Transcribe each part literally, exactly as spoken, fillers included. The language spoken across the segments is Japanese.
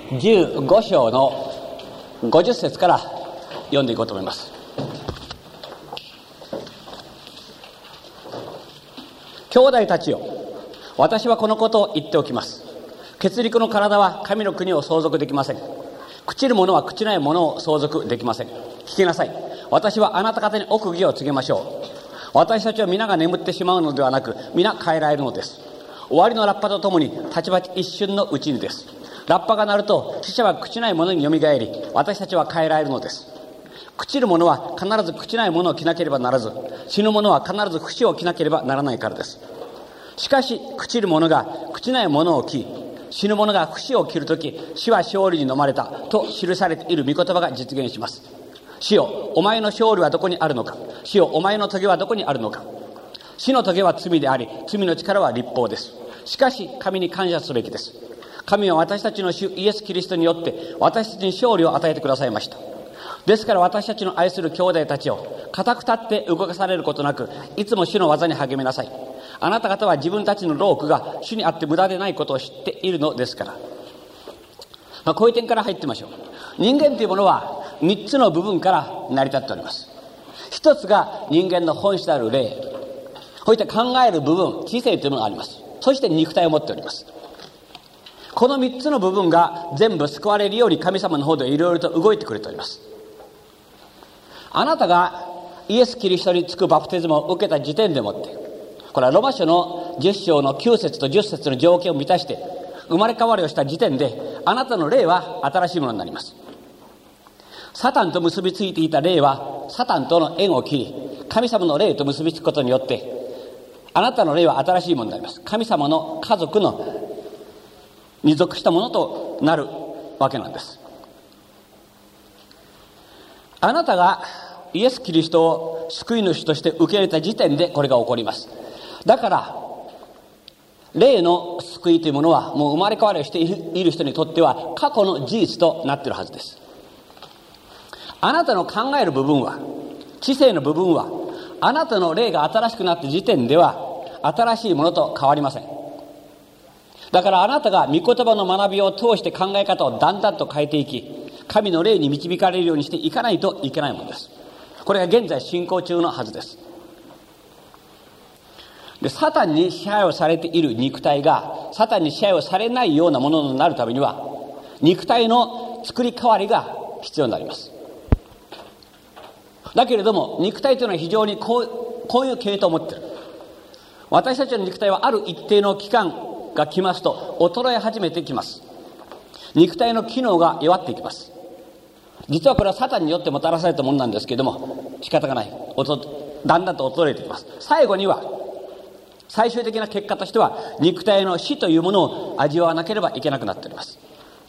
じゅうご章のごじゅっ節から読んでいこうと思います。兄弟たちよ、私はこのことを言っておきます。血肉の体は神の国を相続できません。朽ちる者は朽ちない者を相続できません。聞きなさい。私はあなた方に奥義を告げましょう。私たちは皆が眠ってしまうのではなく、皆変えられるのです。終わりのラッパとともにたちまち一瞬のうちにです。ラッパが鳴ると死者は朽ちない者によみがえり、私たちは変えられるのです。朽ちる者は必ず朽ちないものを着なければならず、死ぬ者は必ず不死を着なければならないからです。しかし朽ちる者が朽ちないものを着、死ぬ者が不死を着るとき、死は勝利に飲まれたと記されている御言葉が実現します。死よ、お前の勝利はどこにあるのか。死よ、お前の棘はどこにあるのか。死の棘は罪であり、罪の力は律法です。しかし神に感謝すべきです。神は私たちの主イエス・キリストによって私たちに勝利を与えてくださいました。ですから私たちの愛する兄弟たちを固く立って動かされることなく、いつも主の技に励みなさい。あなた方は自分たちの労苦が主にあって無駄でないことを知っているのですから。まあ、こういう点から入ってみましょう。人間というものはみっつの部分から成り立っております。一つが人間の本質である霊、こういった考える部分、知性というものがあります。そして肉体を持っております。このみっつの部分が全部救われるように神様の方でいろいろと動いてくれております。あなたがイエス・キリストにつくバプテスマを受けた時点でもって、これはロマ書のじゅっ章のきゅう節とじゅっ節の条件を満たして生まれ変わりをした時点で、あなたの霊は新しいものになります。サタンと結びついていた霊はサタンとの縁を切り、神様の霊と結びつくことによって、あなたの霊は新しいものになります。神様の家族のに属したものとなるわけなんです。あなたがイエス・キリストを救い主として受け入れた時点でこれが起こります。だから霊の救いというものはもう生まれ変わりをしている人にとっては過去の事実となっているはずです。あなたの考える部分は、知性の部分は、あなたの霊が新しくなった時点では新しいものと変わりません。だからあなたが御言葉の学びを通して考え方をだんだんと変えていき、神の霊に導かれるようにしていかないといけないものです。これが現在進行中のはずです。で、サタンに支配をされている肉体がサタンに支配をされないようなものになるためには、肉体の作り変わりが必要になります。だけれども肉体というのは非常にこう、こういう系統を持っている。私たちの肉体はある一定の期間が来ますと衰え始めてきます。肉体の機能が弱っていきます。実はこれはサタンによってもたらされたものなんですけれども、仕方がない。だんだんと衰えていきます。最後には最終的な結果としては肉体の死というものを味わわなければいけなくなっております。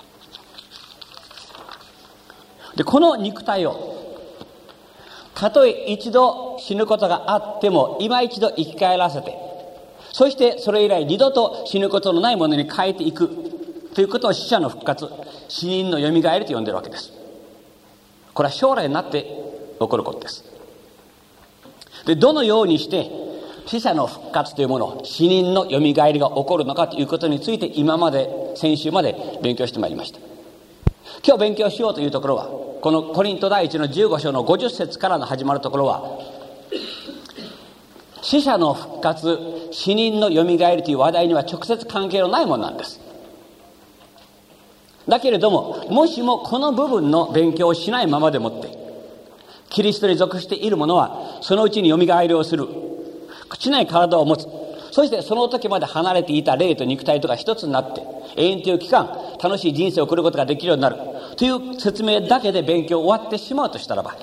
で、この肉体をたとえ一度死ぬことがあっても今一度生き返らせて、そしてそれ以来二度と死ぬことのないものに変えていくということを死者の復活、死人のよみがえりと呼んでいるわけです。これは将来になって起こることです。で、どのようにして死者の復活というもの、死人のよみがえりが起こるのかということについて今まで先週まで勉強してまいりました。今日勉強しようというところは、このコリント第一のじゅうご章のごじゅっ節からの始まるところは、死者の復活、死人のよみがえりという話題には直接関係のないものなんです。だけれども、もしもこの部分の勉強をしないままでもってキリストに属している者はそのうちによみがえりをする、朽ちない体を持つ、そしてその時まで離れていた霊と肉体とが一つになって永遠という期間楽しい人生を送ることができるようになるという説明だけで勉強終わってしまうとしたらば、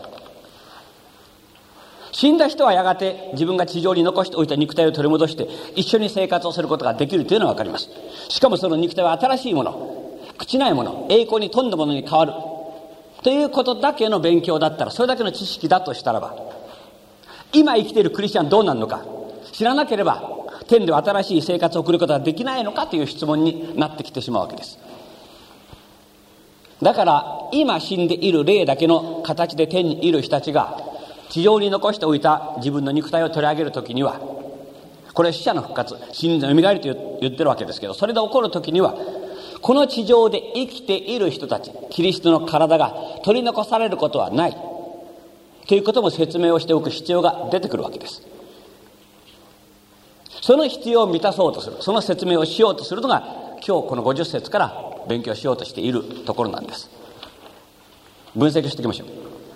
死んだ人はやがて自分が地上に残しておいた肉体を取り戻して一緒に生活をすることができるというのは分かります。しかもその肉体は新しいもの、朽ちないもの、栄光に富んだものに変わるということだけの勉強だったら、それだけの知識だとしたらば、今生きているクリスチャンどうなるのか知らなければ天では新しい生活を送ることができないのかという質問になってきてしまうわけです。だから今死んでいる霊だけの形で天にいる人たちが地上に残しておいた自分の肉体を取り上げるときには、これ死者の復活、死人のよみがえりと言ってるわけですけど、それで起こるときにはこの地上で生きている人たち、キリストの体が取り残されることはないということも説明をしておく必要が出てくるわけです。その必要を満たそうとする、その説明をしようとするのが今日このごじゅっ節から勉強しようとしているところなんです。分析していきましょう。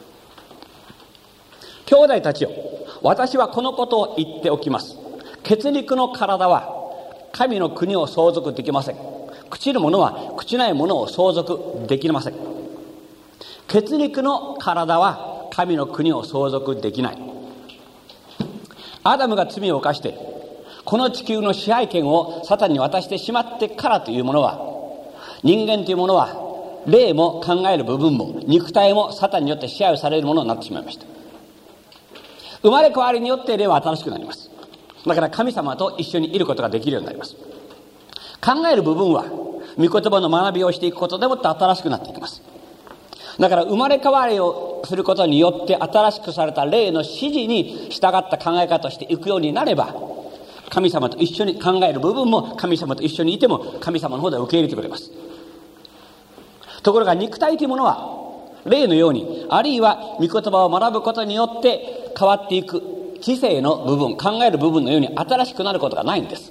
兄弟たちよ、私はこのことを言っておきます。血肉の体は神の国を相続できません。朽ちるものは朽ちないものを相続できません。血肉の体は神の国を相続できない。アダムが罪を犯してこの地球の支配権をサタンに渡してしまってからというものは、人間というものは霊も考える部分も肉体もサタンによって支配されるものになってしまいました。生まれ変わりによって霊は新しくなります。だから神様と一緒にいることができるようになります。考える部分は御言葉の学びをしていくことでもって新しくなっていきます。だから生まれ変わりをすることによって新しくされた霊の指示に従った考え方をしていくようになれば、神様と一緒に考える部分も神様と一緒にいても神様の方で受け入れてくれます。ところが肉体というものは霊のように、あるいは御言葉を学ぶことによって変わっていく知性の部分、考える部分のように新しくなることがないんです。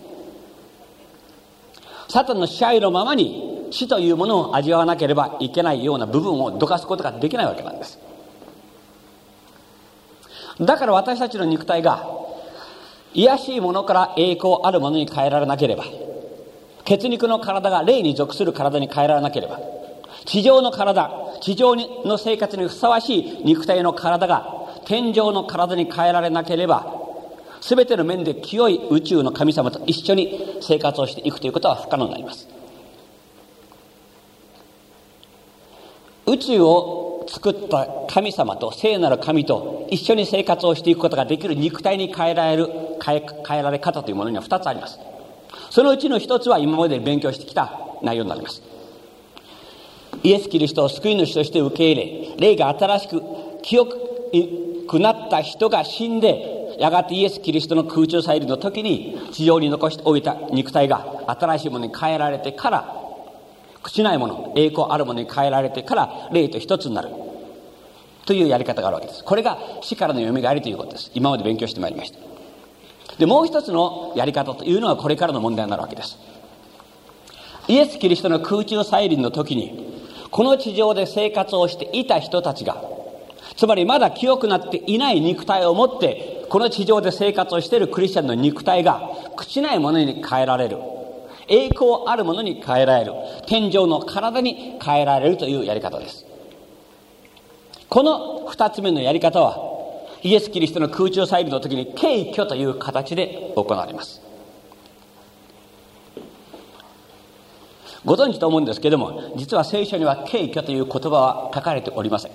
サタンの支配のままに死というものを味わわなければいけないような部分をどかすことができないわけなんです。だから私たちの肉体が卑しいものから栄光あるものに変えられなければ、血肉の体が霊に属する体に変えられなければ、地上の体、地上の生活にふさわしい肉体の体が天上の体に変えられなければ、全ての面で清い宇宙の神様と一緒に生活をしていくということは不可能になります。宇宙を作った神様と聖なる神と一緒に生活をしていくことができる肉体に変えられる変え、変えられ方というものには二つあります。そのうちの一つは今まで勉強してきた内容になります。イエス・キリストを救い主として受け入れ、霊が新しく清くなった人が死んで、やがてイエス・キリストの空中再臨の時に地上に残しておいた肉体が新しいものに変えられてから、朽ちないもの、栄光あるものに変えられてから霊と一つになるというやり方があるわけです。これが死からのよみがえりということです。今まで勉強してまいりました。で、もう一つのやり方というのはこれからの問題になるわけです。イエス・キリストの空中再臨の時に、この地上で生活をしていた人たちが、つまりまだ清くなっていない肉体を持ってこの地上で生活をしているクリスチャンの肉体が朽ちないものに変えられる、栄光あるものに変えられる、天上の体に変えられるというやり方です。この二つ目のやり方はイエス・キリストの空中再臨の時に敬虚という形で行われます。ご存知と思うんですけれども、実は聖書には敬虚という言葉は書かれておりません。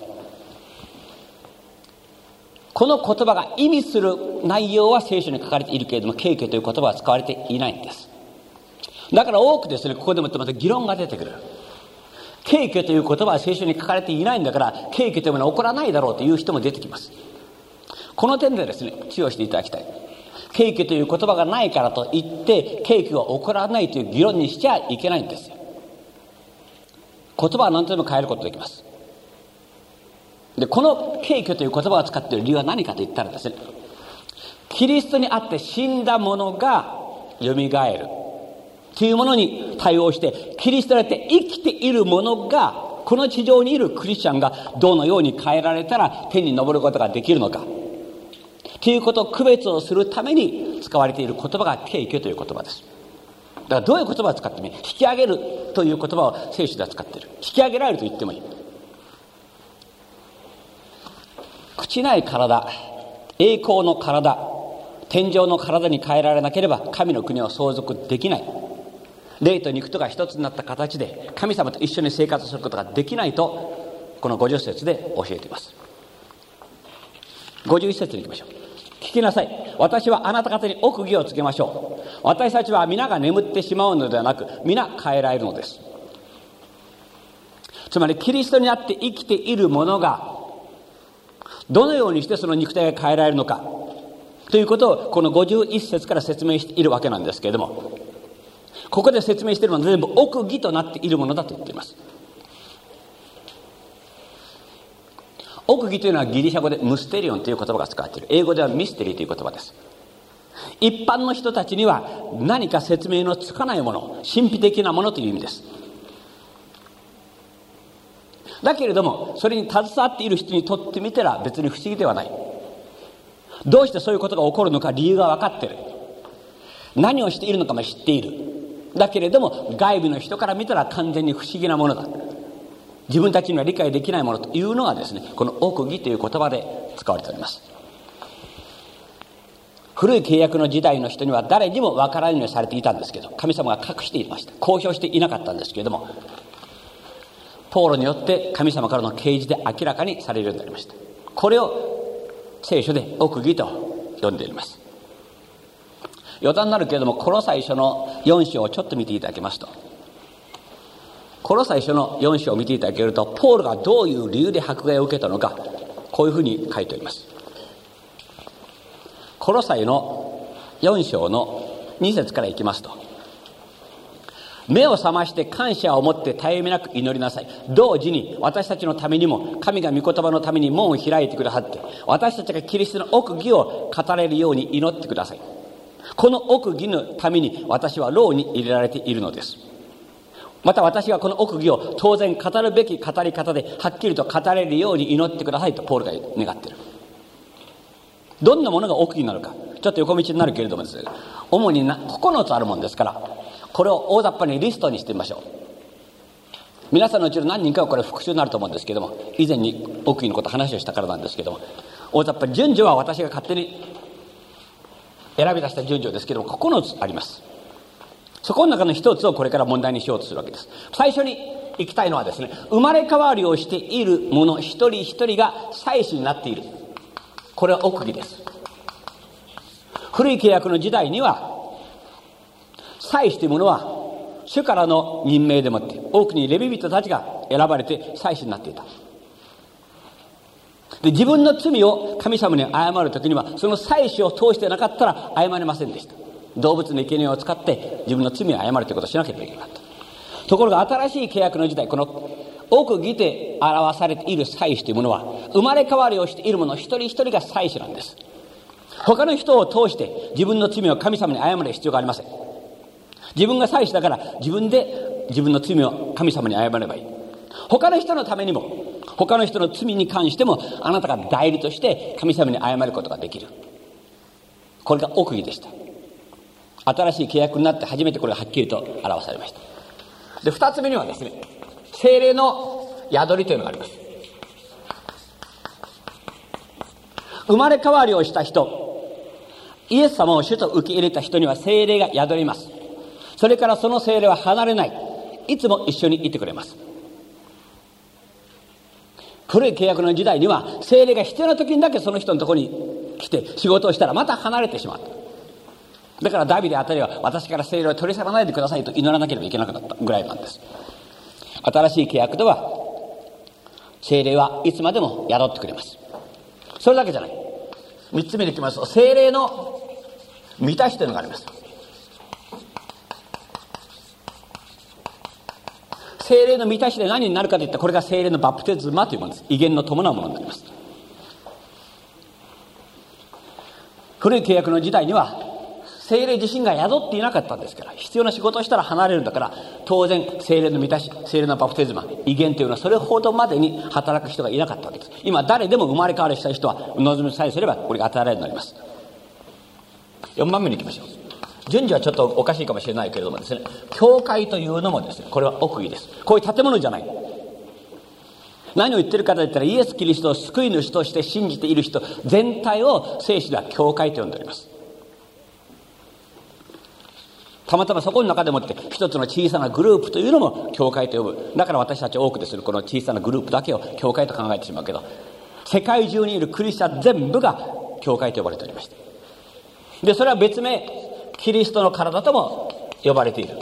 この言葉が意味する内容は聖書に書かれているけれども、敬虚という言葉は使われていないんです。だから多くですね、ここでもまた議論が出てくる。敬虚という言葉は聖書に書かれていないんだから、敬虚というものは起こらないだろうという人も出てきます。この点でですね、注意をしていただきたい。敬虚という言葉がないからといって敬虚は起こらないという議論にしちゃいけないんですよ。言葉は何とでも変えることができます。で、この敬虚という言葉を使っている理由は何かと言ったらですね、キリストにあって死んだものがよみがえるというものに対応して、キリストにあって生きているものが、この地上にいるクリスチャンがどのように変えられたら天に昇ることができるのかということを区別をするために使われている言葉が敬虚という言葉です。だからどういう言葉を使ってもいい。引き上げるという言葉を聖書では使っている。引き上げられると言ってもいい。朽ちない体、栄光の体、天上の体に変えられなければ神の国を相続できない。霊と肉とが一つになった形で神様と一緒に生活することができないと、このごじゅっ節で教えています。ごじゅういち節に行きましょう。聞きなさい。私はあなた方に奥義をつけましょう。私たちは皆が眠ってしまうのではなく、皆変えられるのです。つまりキリストにあって生きているものがどのようにしてその肉体が変えられるのかということをこのごじゅういち節から説明しているわけなんですけれども、 ここで説明しているのは全部奥義となっているものだと言っています。奥義というのはギリシャ語でムステリオンという言葉が使われている。英語ではミステリーという言葉です。一般の人たちには何か説明のつかないもの、神秘的なものという意味です。だけれどもそれに携わっている人にとってみたら別に不思議ではない。どうしてそういうことが起こるのか理由が分かっている。何をしているのかも知っている。だけれども外部の人から見たら完全に不思議なものだ。自分たちには理解できないものというのがですね、この奥義という言葉で使われております。古い契約の時代の人には誰にも分からないようにされていたんですけど、神様が隠していました。公表していなかったんですけれども、ポーロによって神様からの啓示で明らかにされるようになりました。これを聖書で奥義と呼んでいます。余談になるけれども、この最初のよん章をちょっと見ていただきますと、この最初のよん章を見ていただけると、ポールがどういう理由で迫害を受けたのか、こういうふうに書いております。コロサイのよん章のに節からいきますと、目を覚まして感謝を持って絶え間なく祈りなさい。同時に私たちのためにも神が御言葉のために門を開いてくださって、私たちがキリストの奥義を語れるように祈ってください。この奥義のために私は牢に入れられているのです。また私はこの奥義を当然語るべき語り方ではっきりと語れるように祈ってくださいとポールが願っている。どんなものが奥義なのか、ちょっと横道になるけれどもですね、主になここのつあるもんですから、これを大雑把にリストにしてみましょう。皆さんのうちの何人かはこれ復習になると思うんですけども、以前に奥義のこと話をしたからなんですけども、大雑把に順序は私が勝手に選び出した順序ですけども、ここのつあります。そこの中の一つをこれから問題にしようとするわけです。最初に行きたいのはですね、生まれ変わりをしている者一人一人が祭司になっている。これは奥義です。古い契約の時代には祭司というものは主からの任命でもって多くにレビ人たちが選ばれて祭司になっていた。で、自分の罪を神様に謝るときにはその祭司を通してなかったら謝れませんでした。動物の生贄を使って自分の罪を謝るということをしなければいけなかった。ところが新しい契約の時代、この奥義で表されている祭司というものは生まれ変わりをしている者一人一人が祭司なんです。他の人を通して自分の罪を神様に謝る必要がありません。自分が祭司だから自分で自分の罪を神様に謝ればいい。他の人のためにも他の人の罪に関してもあなたが代理として神様に謝ることができる。これが奥義でした。新しい契約になって初めてこれがはっきりと表されました。で、二つ目にはですね、聖霊の宿りというのがあります。生まれ変わりをした人、イエス様を主と受け入れた人には聖霊が宿ります。それからその聖霊は離れない。いつも一緒にいてくれます。古い契約の時代には聖霊が必要な時にだけその人のところに来て仕事をしたらまた離れてしまった。だからダビデあたりは私から聖霊を取り去らないでくださいと祈らなければいけなかったぐらいなんです。新しい契約では聖霊はいつまでも宿ってくれます。それだけじゃない。三つ目にいきますと、聖霊の満たしというのがあります。聖霊の満たしで何になるかといったら、これが聖霊のバプテスマというものです。威厳の伴うものになります。古い契約の時代には聖霊自身が宿っていなかったんですから、必要な仕事をしたら離れるんだから、当然聖霊の満たし、聖霊のバプテスマ、威厳というのはそれほどまでに働く人がいなかったわけです。今誰でも生まれ変わりした人は望みさえすればこれが与えられるようになります。よんばんめに行きましょう。順序はちょっとおかしいかもしれないけれどもですね、教会というのもですね、これは奥義です。こういう建物じゃない。何を言ってるかといったら、イエス・キリストを救い主として信じている人全体を聖書では教会と呼んでおります。たまたまそこの中でもって一つの小さなグループというのも教会と呼ぶ。だから私たち多くでするこの小さなグループだけを教会と考えてしまうけど、世界中にいるクリスチャン全部が教会と呼ばれておりまして、でそれは別名キリストの体とも呼ばれている。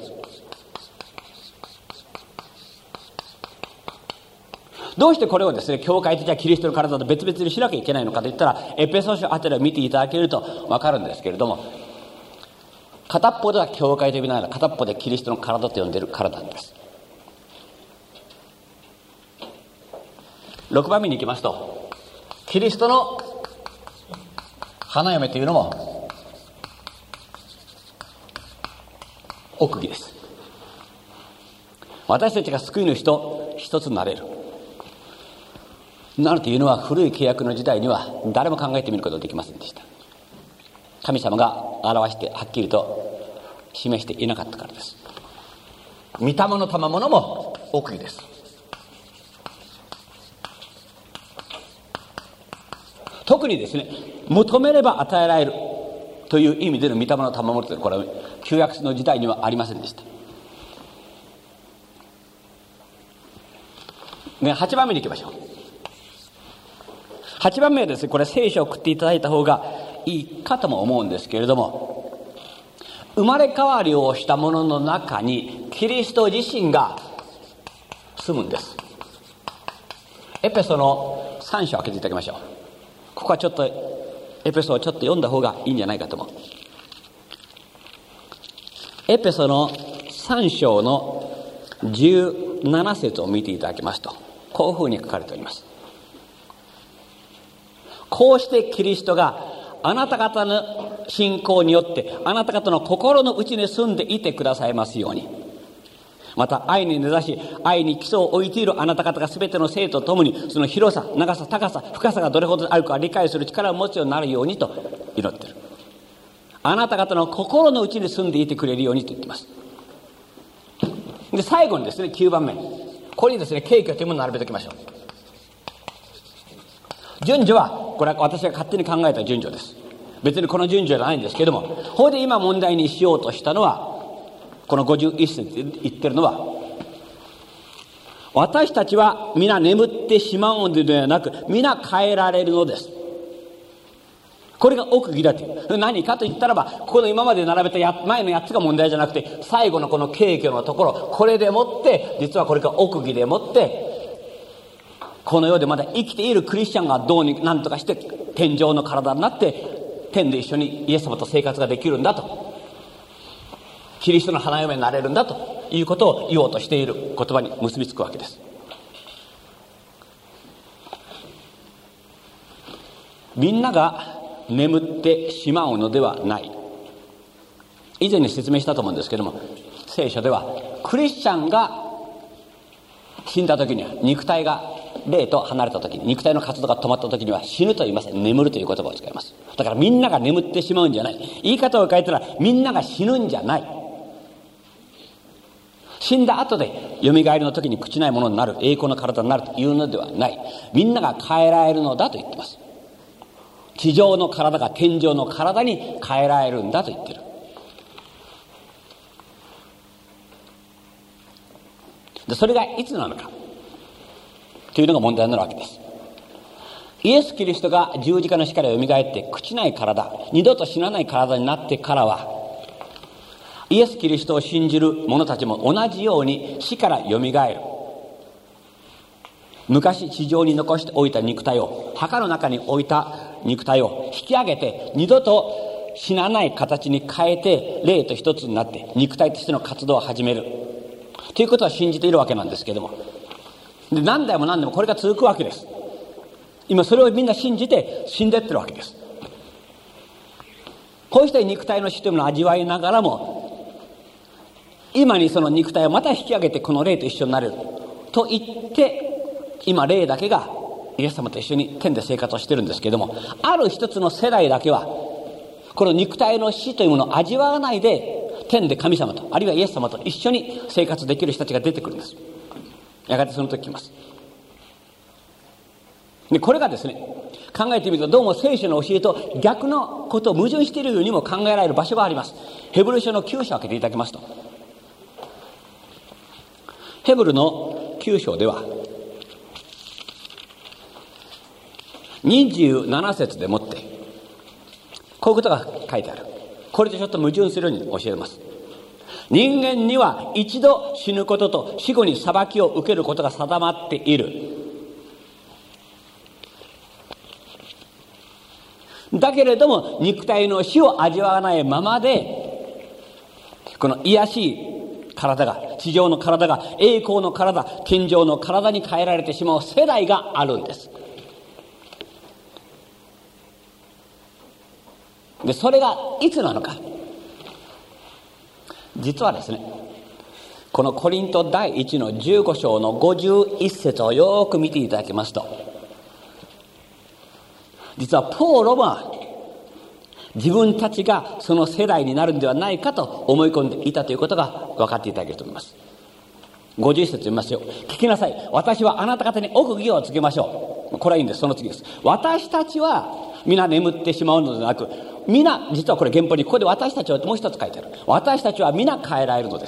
どうしてこれをですね、教会的なキリストの体と別々にしなきゃいけないのかといったら、エペソ書あたりを見ていただけると分かるんですけれども、 片っぽでは教会と呼びながら、片っぽでキリストの体と呼んでいるからなんです。ろくばんめに行きますと、キリストの花嫁というのも奥義です。私たちが救い主と一つになれるなるというのは、古い契約の時代には誰も考えてみることができませんでした。神様が表してはっきりと示していなかったからです。御霊の賜物も奥義です。特にですね、求めれば与えられるという意味での御霊の賜物というのは、これは旧約の時代にはありませんでした。ね、はちばんめに行きましょう。はちばんめはですね、これ聖書を送っていただいた方がいいかとも思うんですけれども、生まれ変わりをしたものの中にキリスト自身が住むんです。エペソのさん章を開けていただきましょう。ここはちょっとエペソをちょっと読んだ方がいいんじゃないかと思う。エペソのさん章のじゅうなな節を見ていただきますと、こういうふうに書かれております。こうしてキリストがあなた方の信仰によってあなた方の心の内に住んでいてくださいますように、また愛に根ざし愛に基礎を置いているあなた方が全ての生とともに、その広さ長さ高さ深さがどれほどあるか理解する力を持つようになるようにと祈っている。あなた方の心の内に住んでいてくれるようにと言っています。で最後にですね、きゅうばんめ、これにですね、敬虚というものを並べておきましょう。順序はこれは私が勝手に考えた順序です。別にこの順序じゃないんですけども、ここで今問題にしようとしたのは、このごじゅういち節で言ってるのは、私たちは皆眠ってしまうのではなく皆変えられるのです。これが奥義だという。何かと言ったらば、ここの今まで並べたや前のやつが問題じゃなくて、最後のこの敬虚のところ、これでもって実はこれが奥義でもって、この世でまだ生きているクリスチャンがどうに何とかして天上の体になって天で一緒にイエス様と生活ができるんだと、キリストの花嫁になれるんだということを言おうとしている言葉に結びつくわけです。みんなが眠ってしまうのではない。以前に説明したと思うんですけども、聖書ではクリスチャンが死んだ時には、肉体が霊と離れた時に、肉体の活動が止まった時には死ぬと言いません。眠るという言葉を使います。だからみんなが眠ってしまうんじゃない。言い方を変えたら、みんなが死ぬんじゃない。死んだ後で蘇りの時に朽ちないものになる、栄光の体になるというのではない。みんなが変えられるのだと言っています。地上の体が天上の体に変えられるんだと言っている。でそれがいつなのかというのが問題になるわけです。イエス・キリストが十字架の死から蘇って朽ちない体、二度と死なない体になってからは、イエス・キリストを信じる者たちも同じように死から蘇る。昔地上に残しておいた肉体を、墓の中に置いた肉体を引き上げて、二度と死なない形に変えて霊と一つになって肉体としての活動を始めるということは信じているわけなんですけども、で何代も何代もこれが続くわけです。今それをみんな信じて死んでってるわけです。こうして肉体の死というものを味わいながらも、今にその肉体をまた引き上げてこの霊と一緒になれると言って、今霊だけがイエス様と一緒に天で生活をしてるんですけども、ある一つの世代だけはこの肉体の死というものを味わわないで天で神様と、あるいはイエス様と一緒に生活できる人たちが出てくるんです。やがてその時来ます。でこれがですね、考えてみるとどうも聖書の教えと逆のことを矛盾しているようにも考えられる場所があります。ヘブル書のきゅう章を開けていただきますと、ヘブルのきゅう章ではにじゅうなな節でもってこういうことが書いてある。これとちょっと矛盾するように教えます。人間には一度死ぬことと死後に裁きを受けることが定まっている。だけれども肉体の死を味わわないままでこの卑しい体が、地上の体が栄光の体、天上の体に変えられてしまう世代があるんです。で、それがいつなのか。実はですね、このコリント第一のじゅうご章のごじゅういち節をよく見ていただきますと、実はポーロは自分たちがその世代になるんではないかと思い込んでいたということが分かっていただけると思います。ごじゅういち節読みますよ。聞きなさい。私はあなた方に奥義をつけましょう。これはいいんです。その次です。私たちは皆眠ってしまうのではなく、皆、実はこれ原本にここで私たちはもう一つ書いてある。私たちは皆変えられるのです。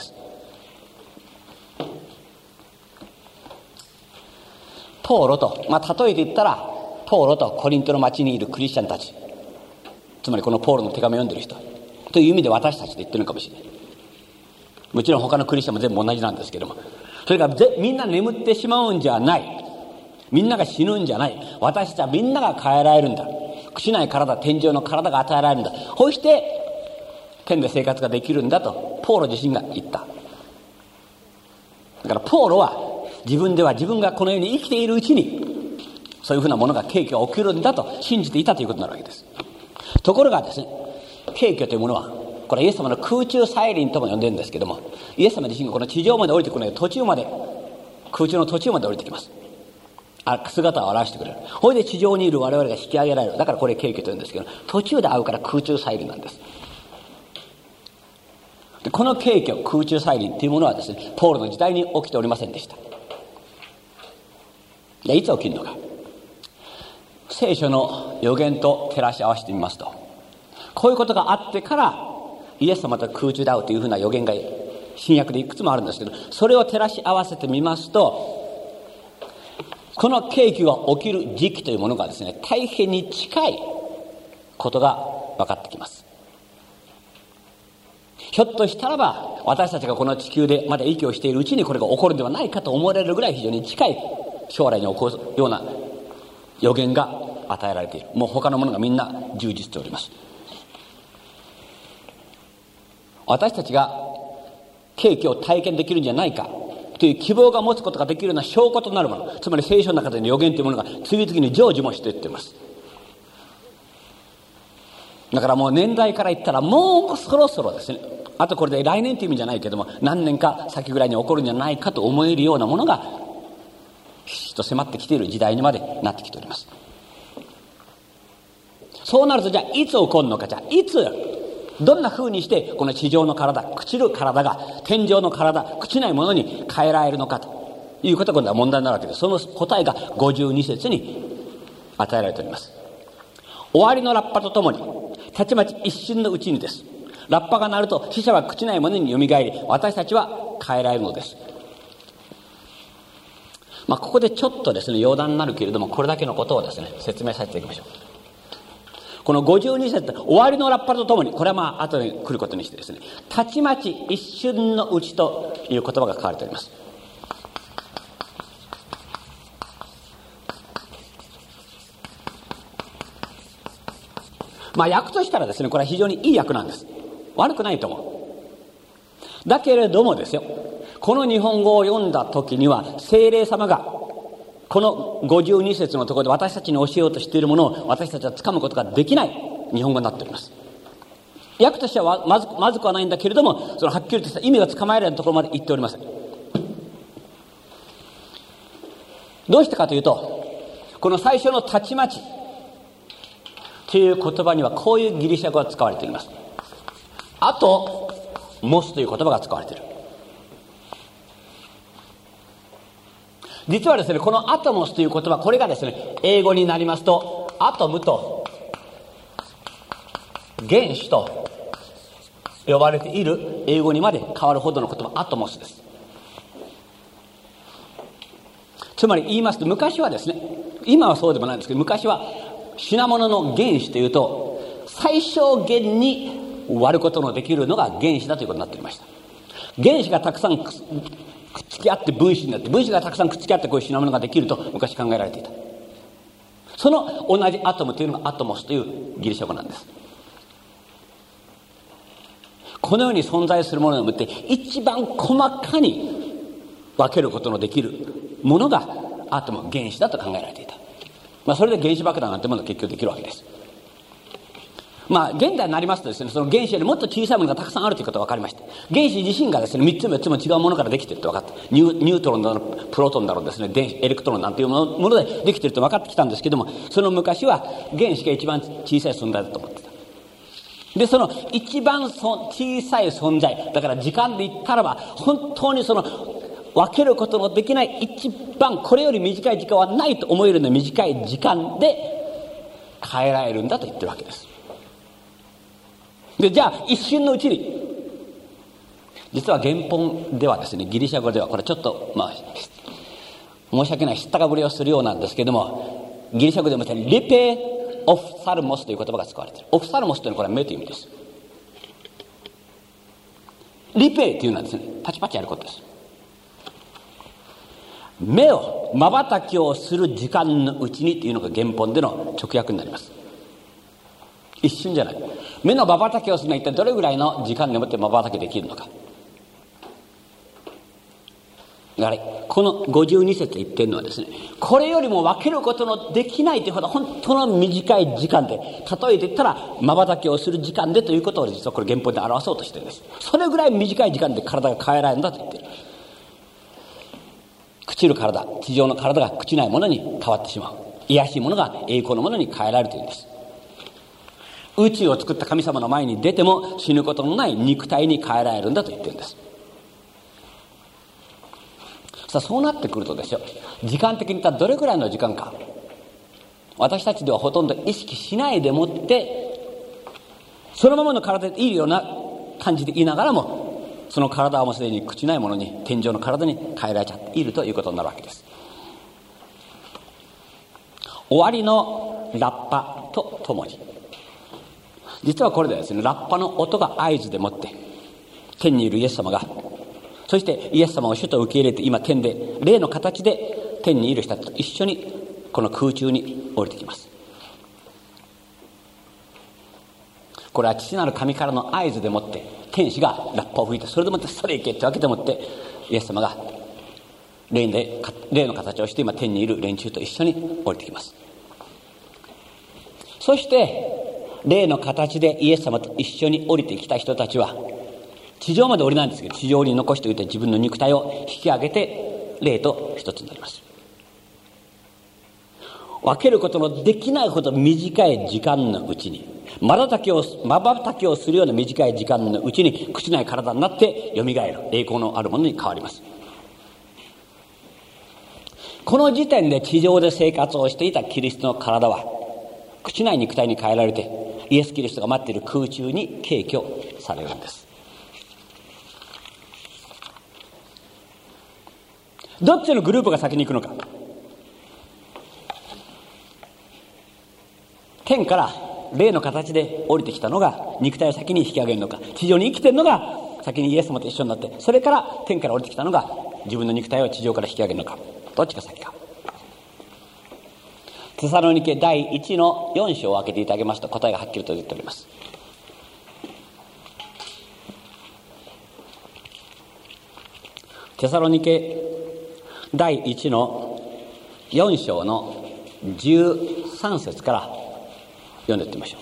ポーロと、まあ例えて言ったらポーロとコリントの町にいるクリスチャンたち、つまりこのポーロの手紙を読んでる人という意味で私たちと言ってるのかもしれない。もちろん他のクリスチャンも全部同じなんですけども、それからぜみんな眠ってしまうんじゃない、みんなが死ぬんじゃない、私たちはみんなが変えられるんだ、朽ちない体、天上の体が与えられるんだ、そして天で生活ができるんだとポーロ自身が言った。だからポーロは自分では自分がこの世に生きているうちにそういうふうなものが景挙が起きるんだと信じていたということになるわけです。ところがですね、景挙というものはこれイエス様の空中再臨とも呼んでるんですけども、イエス様自身がこの地上まで降りてくるので途中まで、空中の途中まで降りてきます。あ、姿を現してくれる。ほいで地上にいる我々が引き上げられる。だからこれ景挙というんですけど、途中で会うから空中再臨なんです。でこの景挙、空中再臨というものはですね、ポールの時代に起きておりませんでした。じゃあいつ起きるのか。聖書の予言と照らし合わせてみますと、こういうことがあってからイエス様と空中で会うというふうな予言が新約でいくつもあるんですけど、それを照らし合わせてみますと、この景気が起きる時期というものがですね、大変に近いことが分かってきます。ひょっとしたらば私たちがこの地球でまだ息をしているうちにこれが起こるんではないかと思われるぐらい非常に近い将来に起こるような予言が与えられている。もう他のものがみんな充実しております。私たちが景気を体験できるんじゃないかという希望が持つことができるような証拠となるもの、つまり聖書の中での予言というものが次々に成就もしていっています。だからもう年代から言ったらもうそろそろですね、あとこれで来年という意味じゃないけども何年か先ぐらいに起こるんじゃないかと思えるようなものがひしひしと迫ってきている時代にまでなってきております。そうなるとじゃあいつ起こるのか、じゃあいつどんな風にしてこの地上の体、朽ちる体が天上の体、朽ちないものに変えられるのかということが今度は問題になるわけです。その答えがごじゅうに節に与えられております。終わりのラッパとともにたちまち一瞬のうちにです。ラッパが鳴ると死者は朽ちないものによみがえり、私たちは変えられるのです。まあここでちょっとですね余談になるけれども、これだけのことをですね説明させていただきましょう。このごじゅうに節、終わりのラッパとともに、これはまあ後で来ることにしてですね、たちまち一瞬のうちという言葉が書かれております。まあ訳としたらですね、これは非常にいい訳なんです。悪くないと思う。だけれどもですよ、この日本語を読んだ時には聖霊様がこのごじゅうに節のところで私たちに教えようとしているものを私たちは掴むことができない日本語になっております。訳としてはまずまずくはないんだけれども、そのはっきりとした意味がつかまえられるところまで言っておりません。どうしてかというと、この最初のたちまちという言葉にはこういうギリシャ語が使われています。あとモスという言葉が使われている。実はですね、このアトモスという言葉、これがですね英語になりますとアトムと原子と呼ばれている英語にまで変わるほどの言葉、アトモスです。つまり言いますと、昔はですね、今はそうでもないんですけど、昔は品物の原子というと最小限に割ることのできるのが原子だということになっておりました。原子がたくさんくっつき合って分子になって、分子がたくさんくっつき合ってこういう品物ができると昔考えられていた。その同じアトムというのがアトモスというギリシャ語なんです。 この世に存在するものによって一番細かに分けることのできるものがアトム、原子だと考えられていた。まあ、それで原子爆弾なんてものが結局できるわけです。まあ、現代になりますとですね、その原子よりもっと小さいものがたくさんあるということが分かりまして、原子自身がですね、みっつもよっつも違うものからできていると分かった。ニュー、ニュートロンだろ、プロトンだろうですね、電子、エレクトロンなんていうもの、ものでできていると分かってきたんですけども、その昔は原子が一番小さい存在だと思ってた。で、その一番そ小さい存在、だから時間で言ったらば、本当にその、分けることのできない一番これより短い時間はないと思えるような短い時間で変えられるんだと言ってるわけです。で、じゃあ一瞬のうちに、実は原本ではですね、ギリシャ語ではこれちょっとまあ申し訳ない知ったかぶりをするようなんですけども、ギリシャ語でもリペオフサルモスという言葉が使われている。オフサルモスというのはこれは目という意味です。リペというのはですね、パチパチやることです。目を瞬きをする時間のうちにというのが原本での直訳になります。一瞬じゃない。目の瞬きをするのは一体どれぐらいの時間でもって瞬きできるのか。だからこのごじゅうに節で言ってるのはですね、これよりも分けることのできないというほど本当の短い時間で、例えて言ったら瞬きをする時間でということを実はこれ原本で表そうとしてるんです。それぐらい短い時間で体が変えられるんだと言ってる。朽ちる体、地上の体が朽ちないものに変わってしまう。卑しいものが栄光のものに変えられるというんです。宇宙を作った神様の前に出ても死ぬことのない肉体に変えられるんだと言ってるんです。さあ、そうなってくるとですよ、時間的に言ったらどれくらいの時間か、私たちではほとんど意識しないでもってそのままの体でいいような感じで言いながらも、その体はもうすでに朽ちないものに、天上の体に変えられちゃっているということになるわけです。終わりのラッパとともに、実はこれでですね、ラッパの音が合図でもって天にいるイエス様が、そしてイエス様を主と受け入れて今天で霊の形で天にいる人たちと一緒にこの空中に降りてきます。これは父なる神からの合図でもって天使がラッパを吹いて、それでもってそれいけってわけでもってイエス様が 霊, で霊の形をして今天にいる連中と一緒に降りてきます。そして霊の形でイエス様と一緒に降りてきた人たちは地上まで降りないんですけど、地上に残しておいて自分の肉体を引き上げて霊と一つになります。分けることのできないほど短い時間のうちに、瞬きを瞬きをするような短い時間のうちに朽ちない体になってよみがえる栄光のあるものに変わります。この時点で地上で生活をしていたキリストの体は朽ちない肉体に変えられて、イエス・キリストが待っている空中に軽挙されるんです。どっちのグループが先に行くのか。天から霊の形で降りてきたのが肉体を先に引き上げるのか、地上に生きてるのが先にイエス様と一緒になって、それから天から降りてきたのが自分の肉体を地上から引き上げるのか、どっちが先か。テサロニケ第一のよん章を開けていただけますと答えがはっきりと出ております。テサロニケ第一のよん章のじゅうさん節から読んでいってみましょ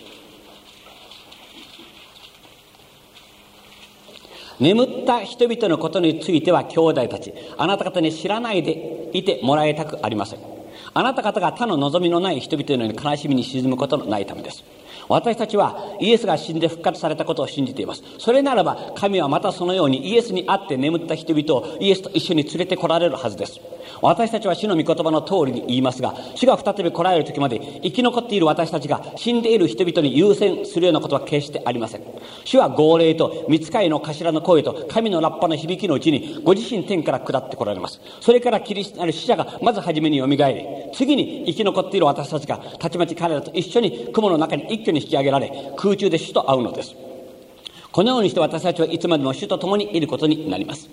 う。眠った人々のことについては兄弟たち、あなた方に知らないでいてもらいたくありません。あなた方が他の望みのない人々のように悲しみに沈むことのないためです。私たちはイエスが死んで復活されたことを信じています。それならば神はまたそのようにイエスに会って眠った人々をイエスと一緒に連れて来られるはずです。私たちは主の御言葉の通りに言いますが、主が再び来られる時まで生き残っている私たちが死んでいる人々に優先するようなことは決してありません。主は号令と御使いの頭の声と神のラッパの響きのうちにご自身天から下って来られます。それからキリストなる死者がまず初めによみがえり、次に生き残っている私たちがたちまち彼らと一緒に雲の中に一挙に引き上げられ、空中で主と会うのです。このようにして私たちはいつまでも主と共にいることになります。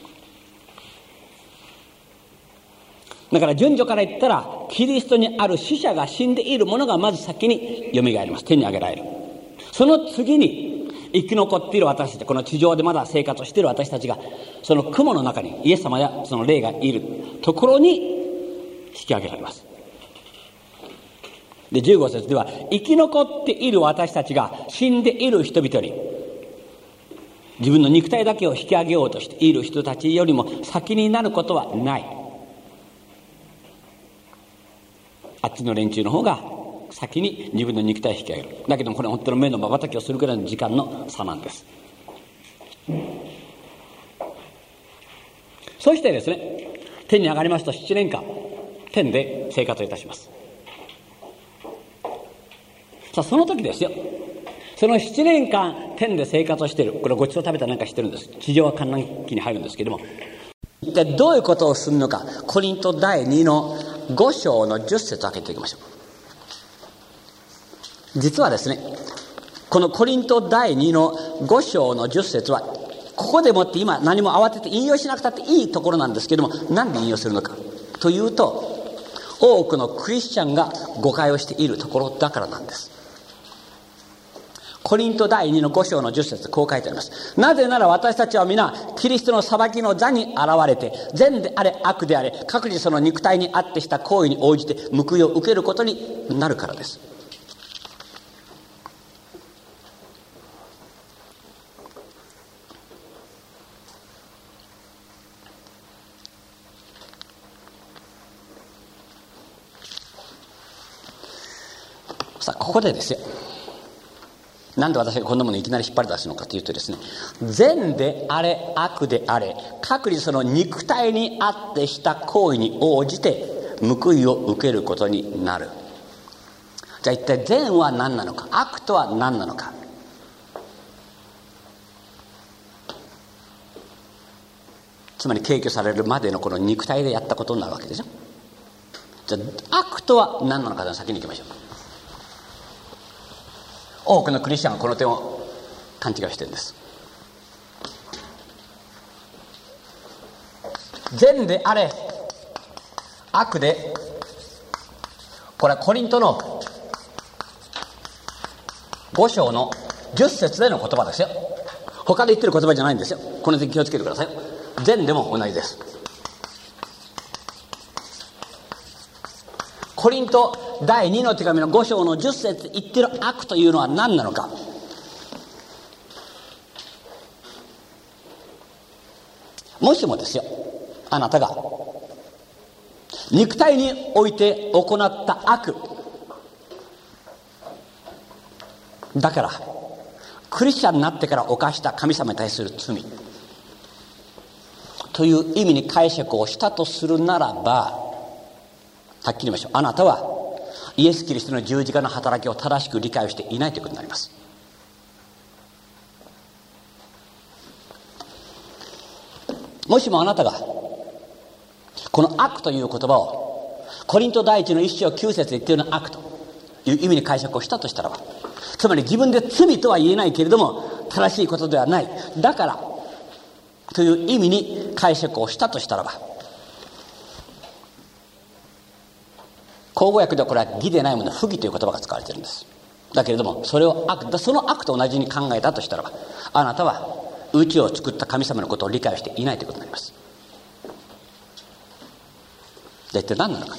だから順序から言ったら、キリストにある死者が死んでいるものがまず先によみがえります。天に上げられる。その次に生き残っている私たち、この地上でまだ生活をしている私たちが、その雲の中にイエス様やその霊がいるところに引き上げられます。で、じゅうご節では、生き残っている私たちが死んでいる人々より、自分の肉体だけを引き上げようとしている人たちよりも先になることはない。あっちの連中の方が先に自分の肉体を引き上げる。だけどもこれは本当の目の瞬きをするくらいの時間の差なんです。そしてですね、天に上がりますとななねんかん天で生活をいたします。さあその時ですよ、そのななねんかん天で生活をしている、これごちそう食べたなんかしてるんです。地上は観覧期に入るんですけれども、一体どういうことをするのか、コリントだいにのご章のじゅっ節を開けていきましょう。実はですね、このコリントだいにのご章のじゅっ節はここでもって今何も慌てて引用しなくたっていいところなんですけども、何で引用するのかというと、多くのクリスチャンが誤解をしているところだからなんです。コリントだいにのご章のじゅっ節、こう書いてあります。なぜなら私たちは皆キリストの裁きの座に現れて、善であれ悪であれ各自その肉体にあってした行為に応じて報いを受けることになるからです。さあここでですよ、なんで私がこんなものいきなり引っ張り出すのかというとですね、善であれ悪であれ各自その肉体にあってした行為に応じて報いを受けることになる。じゃあ一体善は何なのか、悪とは何なのか。つまり敬虚されるまでのこの肉体でやったことになるわけでしょ。じゃあ悪とは何なのかと先に行きましょう。多くのクリスチャンがこの点を勘違いしてるんです。善であれ悪で、これはコリントのご章のじゅっ節での言葉ですよ。他で言ってる言葉じゃないんですよ。この点気をつけてください。善でも同じです。コリントだいにの手紙のご章のじゅっ節言ってる悪というのは何なのか。もしもですよ、あなたが肉体において行った悪だからクリスチャンになってから犯した神様に対する罪という意味に解釈をしたとするならば、はっきり言いましょう。あなたはイエス・キリストの十字架の働きを正しく理解をしていないということになります。もしもあなたがこの悪という言葉をコリント第一の一章九節で言っているような悪という意味に解釈をしたとしたらば、つまり自分で罪とは言えないけれども正しいことではない、だからという意味に解釈をしたとしたらば、口語訳ではこれは義でないもの、不義という言葉が使われているんです。だけれどもそれを悪、その悪と同じに考えたとしたらば、あなたは宇宙を作った神様のことを理解していないということになります。じゃあ一体何なのか。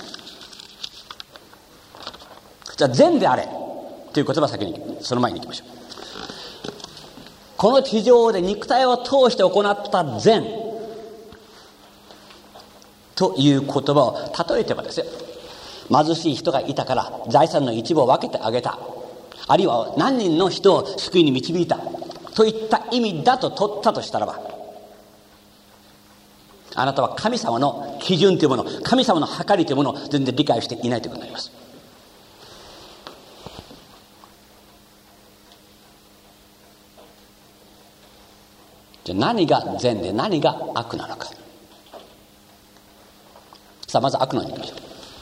じゃあ善であれという言葉先に、その前に行きましょう。この地上で肉体を通して行った善という言葉を例えてはですよ、貧しい人がいたから財産の一部を分けてあげた、あるいは何人の人を救いに導いたといった意味だと取ったとしたらば、あなたは神様の基準というもの、神様の計りというものを全然理解していないということになります。じゃあ何が善で何が悪なのか。さあまず悪のに行きましょう。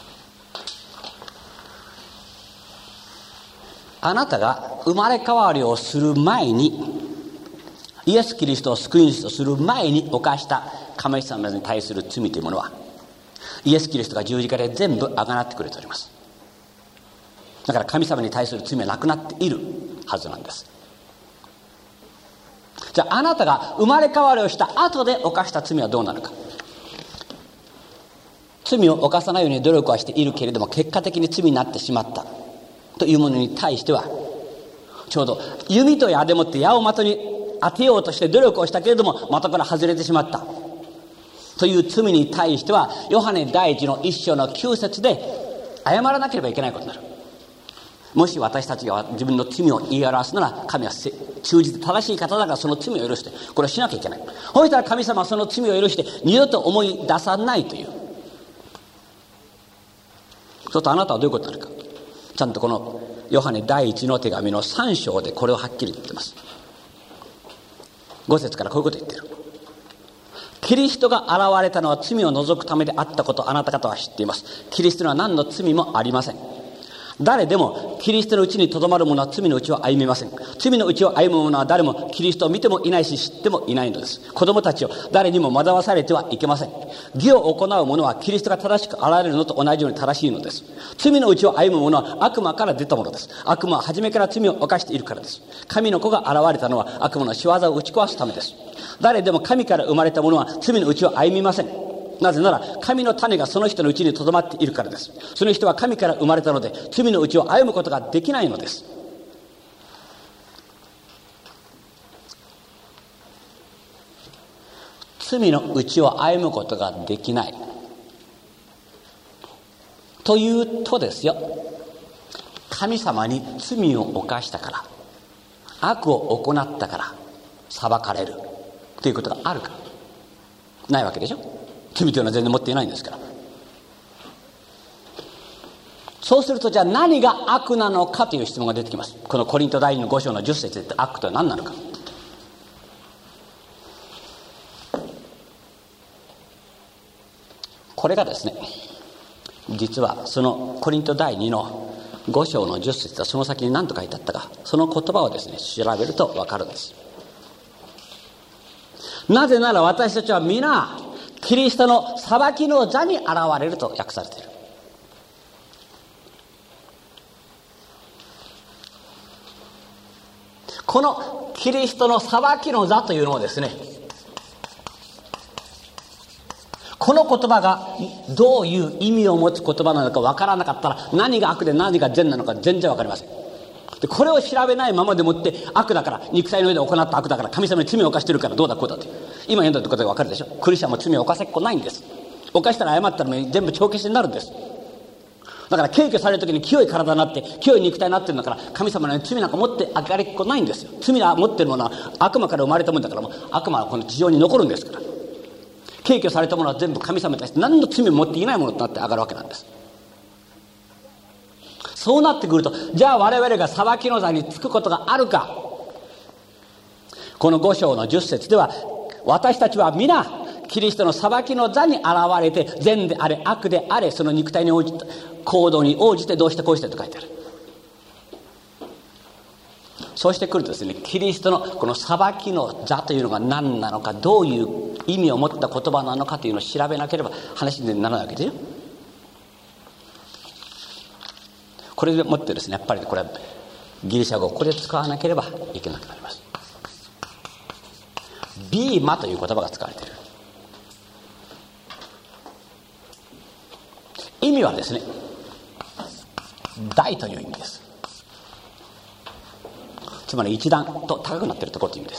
あなたが生まれ変わりをする前に、イエス・キリストを救い主とする前に犯した神様に対する罪というものは、イエス・キリストが十字架で全部あがなってくれております。だから神様に対する罪はなくなっているはずなんです。 じゃああなたが生まれ変わりをした後で犯した罪はどうなるか。罪を犯さないように努力はしているけれども、結果的に罪になってしまったというものに対しては、ちょうど弓と矢でもって矢を的に当てようとして努力をしたけれども的から外れてしまったという罪に対しては、ヨハネ第一の一章のきゅう節で謝らなければいけないことになる。もし私たちが自分の罪を言い表すなら、神は忠実正しい方だからその罪を許して、これをしなきゃいけない。そうしたら神様はその罪を許して二度と思い出さないという。そうするとあなたはどういうことになるか。ちゃんとこのヨハネ第一の手紙のさん章でこれをはっきり言ってます。ご節からこういうことを言ってる。キリストが現れたのは罪を除くためであったことをあなた方は知っています。キリストには何の罪もありません。誰でもキリストのうちにとどまる者は罪のうちを歩みません。罪のうちを歩む者は誰もキリストを見てもいないし知ってもいないのです。子供たちを誰にも惑わされてはいけません。義を行う者はキリストが正しく現れるのと同じように正しいのです。罪のうちを歩む者は悪魔から出たものです。悪魔は初めから罪を犯しているからです。神の子が現れたのは悪魔の仕業を打ち壊すためです。誰でも神から生まれた者は罪のうちを歩みません。なぜなら神の種がその人のうちにとどまっているからです。その人は神から生まれたので罪のうちを歩むことができないのです。罪のうちを歩むことができないというとですよ、神様に罪を犯したから、悪を行ったから裁かれるということがあるかないわけでしょ。罪というのは全然持っていないんですから。そうするとじゃあ何が悪なのかという質問が出てきます。このコリント第二のご章のじゅっ節で悪とは何なのか。これがですね、実はそのコリント第二のご章のじゅっ節はその先に何と書いてあったか、その言葉をですね調べると分かるんです。なぜなら私たちは皆キリストの裁きの座に現れると訳されている。このキリストの裁きの座というのをですね、この言葉がどういう意味を持つ言葉なのか分からなかったら、何が悪で何が善なのか全然分かりません。でこれを調べないままでもって悪だから、肉体の上で行った悪だから、神様に罪を犯してるからどうだこうだという、今読んだってことが分かるでしょ。クリスチャンも罪を犯せっこないんです。犯したら謝ったら全部帳消しになるんです。だから敬虚される時に清い体になって清い肉体になってるんだから、神様に罪なんか持ってあがりっこないんですよ。罪が持ってるものは悪魔から生まれたもんだから、もう悪魔はこの地上に残るんですから。敬虚されたものは全部神様に対して何の罪も持っていないものとなって上がるわけなんです。そうなってくると、じゃあ我々が裁きの座につくことがあるか。このご章のじゅっ節では、私たちは皆キリストの裁きの座に現れて、善であれ悪であれ、その肉体に応じた行動に応じてどうしてこうしてと書いてある。そうしてくるとですね、キリストのこの裁きの座というのが何なのか、どういう意味を持った言葉なのかというのを調べなければ話にならないわけですよ。これでもってですね、やっぱりこれはギリシャ語をここで使わなければいけなくなります。ビーマという言葉が使われている。意味はですね、大という意味です。つまり一段と高くなっているところという意味です。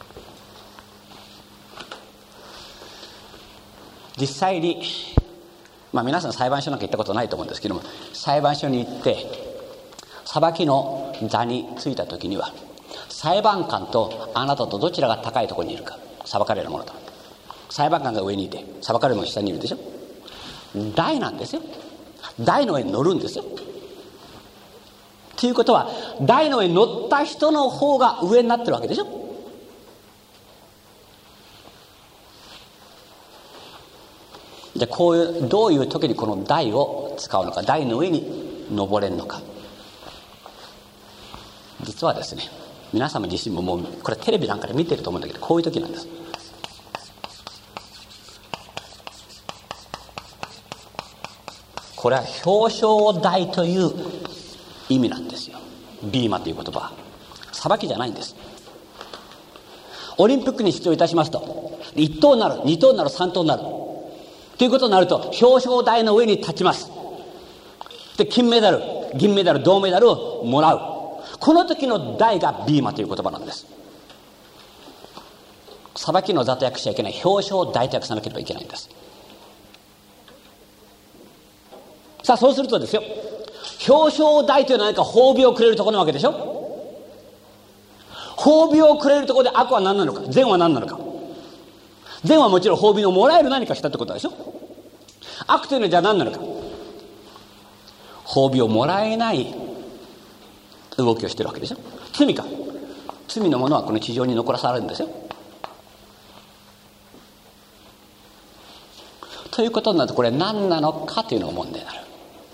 実際にまあ皆さん裁判所なんか行ったことないと思うんですけども、裁判所に行って裁きの座に着いた時には、裁判官とあなたとどちらが高いところにいるか、裁かれるものと。裁判官が上にいて裁かれるものが下にいるでしょ。台なんですよ。台の上に乗るんですよ。ということは、台の上に乗った人の方が上になってるわけでしょ。じゃあこういうどういう時にこの台を使うのか、台の上に登れるのか。実はですね、皆様自身ももうこれテレビなんかで見てると思うんだけど、こういう時なんです。これは表彰台という意味なんですよ。ビーマという言葉は裁きじゃないんです。 オリンピックに出場いたしますと、いっ等になる、に等になる、さん等になるということになると、表彰台の上に立ちます。で、金メダル、銀メダル、銅メダルをもらう。この時の台がビーマという言葉なんです。裁きの座と訳しちゃいけない、表彰台と訳さなければいけないんです。さあ、そうするとですよ、表彰台というのは何か褒美をくれるところなわけでしょ。褒美をくれるところで悪は何なのか、善は何なのか。善はもちろん褒美のもらえる何かしたってことでしょ。悪というのはじゃあ何なのか。褒美をもらえない動きをしてるわけでしょ。罪か。罪のものはこの地上に残らされるんですよ。ということになると、これ何なのかというのが問題になる。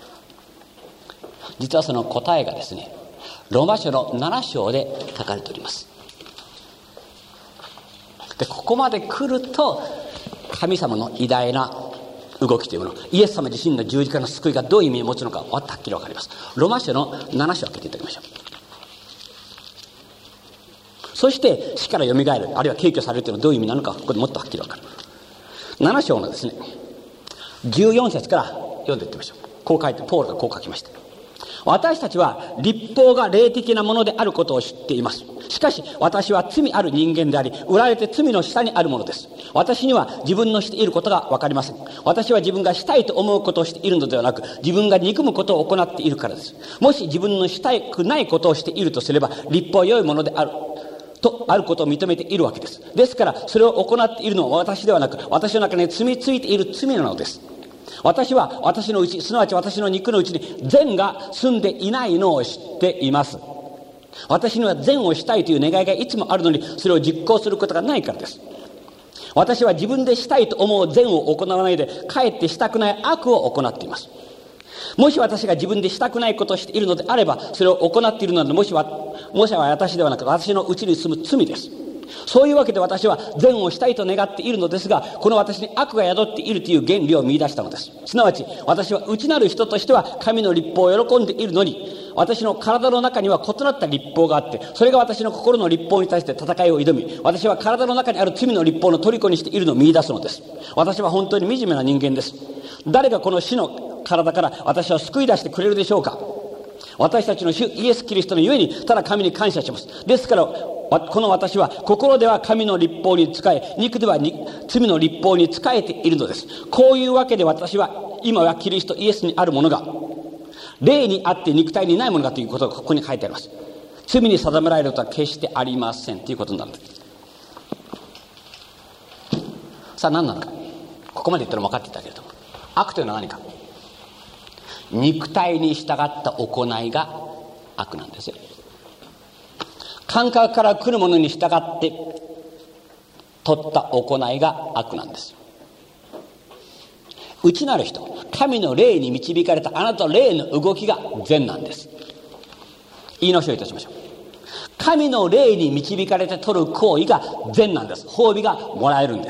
実はその答えがですね、ローマ書のなな章で書かれております。で、ここまで来ると神様の偉大な動きというもの、イエス様自身の十字架の救いがどういう意味を持つのかはっきり分かります。ローマ書のなな章を開けていただきましょう。そして死からよみがえる、あるいは敬虚されるというのはどういう意味なのか、ここでもっとはっきり分かる。なな章のですねじゅうよん節から読んでいってみましょう。こう書いて、ポールがこう書きました。私たちは律法が霊的なものであることを知っています。しかし私は罪ある人間であり、売られて罪の下にあるものです。私には自分のしていることが分かりません。私は自分がしたいと思うことをしているのではなく、自分が憎むことを行っているからです。もし自分のしたくないことをしているとすれば、律法は良いものであるとあることを認めているわけです。ですからそれを行っているのは私ではなく、私の中に住みついている罪なのです。私は私のうち、すなわち私の肉のうちに善が住んでいないのを知っています。私には善をしたいという願いがいつもあるのに、それを実行することがないからです。私は自分でしたいと思う善を行わないで、かえってしたくない悪を行っています。もし私が自分でしたくないことをしているのであれば、それを行っているので、もしはもしは私ではなく私のうちに住む罪です。そういうわけで私は善をしたいと願っているのですが、この私に悪が宿っているという原理を見出したのです。すなわち私は内なる人としては神の律法を喜んでいるのに、私の体の中には異なった律法があって、それが私の心の律法に対して戦いを挑み、私は体の中にある罪の律法の虜にしているのを見出すのです。私は本当に惨めな人間です。誰がこの死の体から私を救い出してくれるでしょうか。私たちの主イエス・キリストのゆえにただ神に感謝します。ですからこの私は心では神の律法に仕え、肉では罪の律法に仕えているのです。こういうわけで私は今はキリストイエスにあるものが霊にあって肉体にないものだということがここに書いてあります。罪に定められることは決してありませんということになるんです。さあ何なのか、ここまで言ったら分かっていたけれども、悪というのは何か。肉体に従った行いが悪なんですよ。感覚から来るものに従って取った行いが悪なんです。内なる人、神の霊に導かれたあなたの霊の動きが善なんです。言い直しをいたしましょう。神の霊に導かれて取る行為が善なんです。褒美がもらえるんです。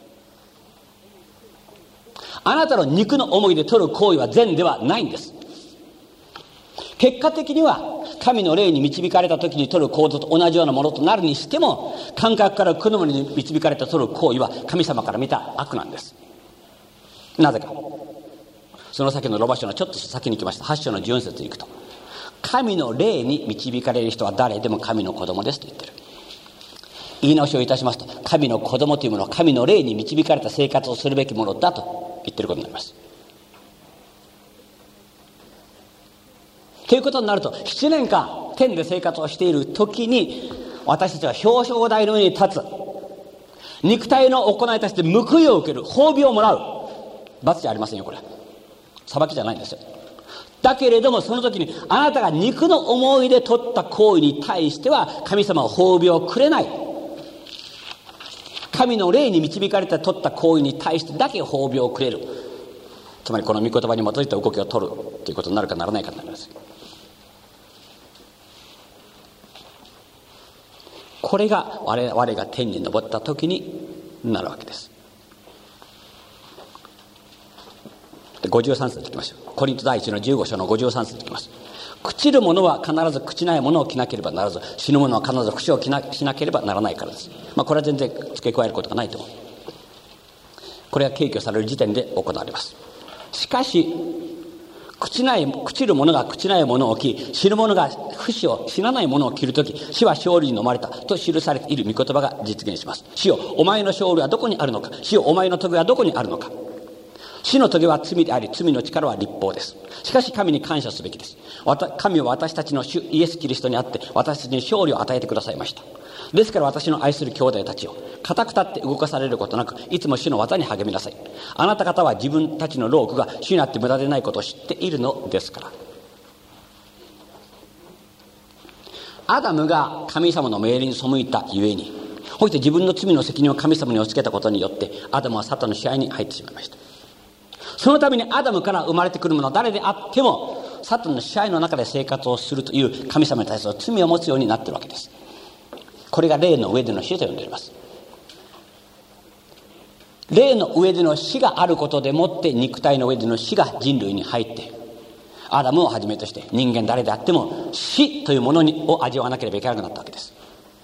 あなたの肉の思いで取る行為は善ではないんです。結果的には神の霊に導かれた時に取る行動と同じようなものとなるにしても、感覚から来るものに導かれた取る行為は神様から見た悪なんです。なぜか、その先のローマ書のちょっと先に行きました。はち章のじゅうよん節に行くと、神の霊に導かれる人は誰でも神の子供ですと言ってる。言い直しをいたしますと、神の子供というものは神の霊に導かれた生活をするべきものだと言ってることになります。ということになると、ななねんかん天で生活をしている時に、私たちは表彰台の上に立つ、肉体の行いとして報いを受ける、褒美をもらう。罰じゃありませんよ、これ裁きじゃないんですよ。だけれどもその時にあなたが肉の思いで取った行為に対しては神様は褒美をくれない。神の霊に導かれて取った行為に対してだけ褒美をくれる。つまりこの御言葉に基づいた動きを取るということになるかならないかになります。これが我々が天に昇った時になるわけです。でごじゅうさん節いきましょう。コリント第一のじゅうご章のごじゅうさん節いきます。 朽ちるものは必ず朽ちないものを着なければならず、死ぬものは必ず不死を着なしなければならないからです。まあ、これは全然付け加えることがないと思う。これが軽挙される時点で行われます。しかし朽ちない、朽ちるものが朽ちないものを着、死ぬものが不死を、死なないものを着るとき、死は勝利に飲まれたと記されている御言葉が実現します。死よ、お前の勝利はどこにあるのか。死よ、お前の棘はどこにあるのか。死の棘は罪であり、罪の力は律法です。しかし神に感謝すべきです。神は私たちの主イエス・キリストにあって、私たちに勝利を与えてくださいました。ですから私の愛する兄弟たちを、固く立って動かされることなく、いつも主の技に励みなさい。あなた方は自分たちの労苦が主にあって無駄でないことを知っているのですから。アダムが神様の命令に背いたゆえに、そして自分の罪の責任を神様に押し付けたことによって、アダムはサタンの支配に入ってしまいました。そのためにアダムから生まれてくるもの誰であっても、サタンの支配の中で生活をするという神様に対する罪を持つようになっているわけです。これが霊の上での死と呼んでおります。霊の上での死があることでもって肉体の上での死が人類に入って、アダムをはじめとして人間誰であっても死というものにを味わわなければいけなくなったわけです。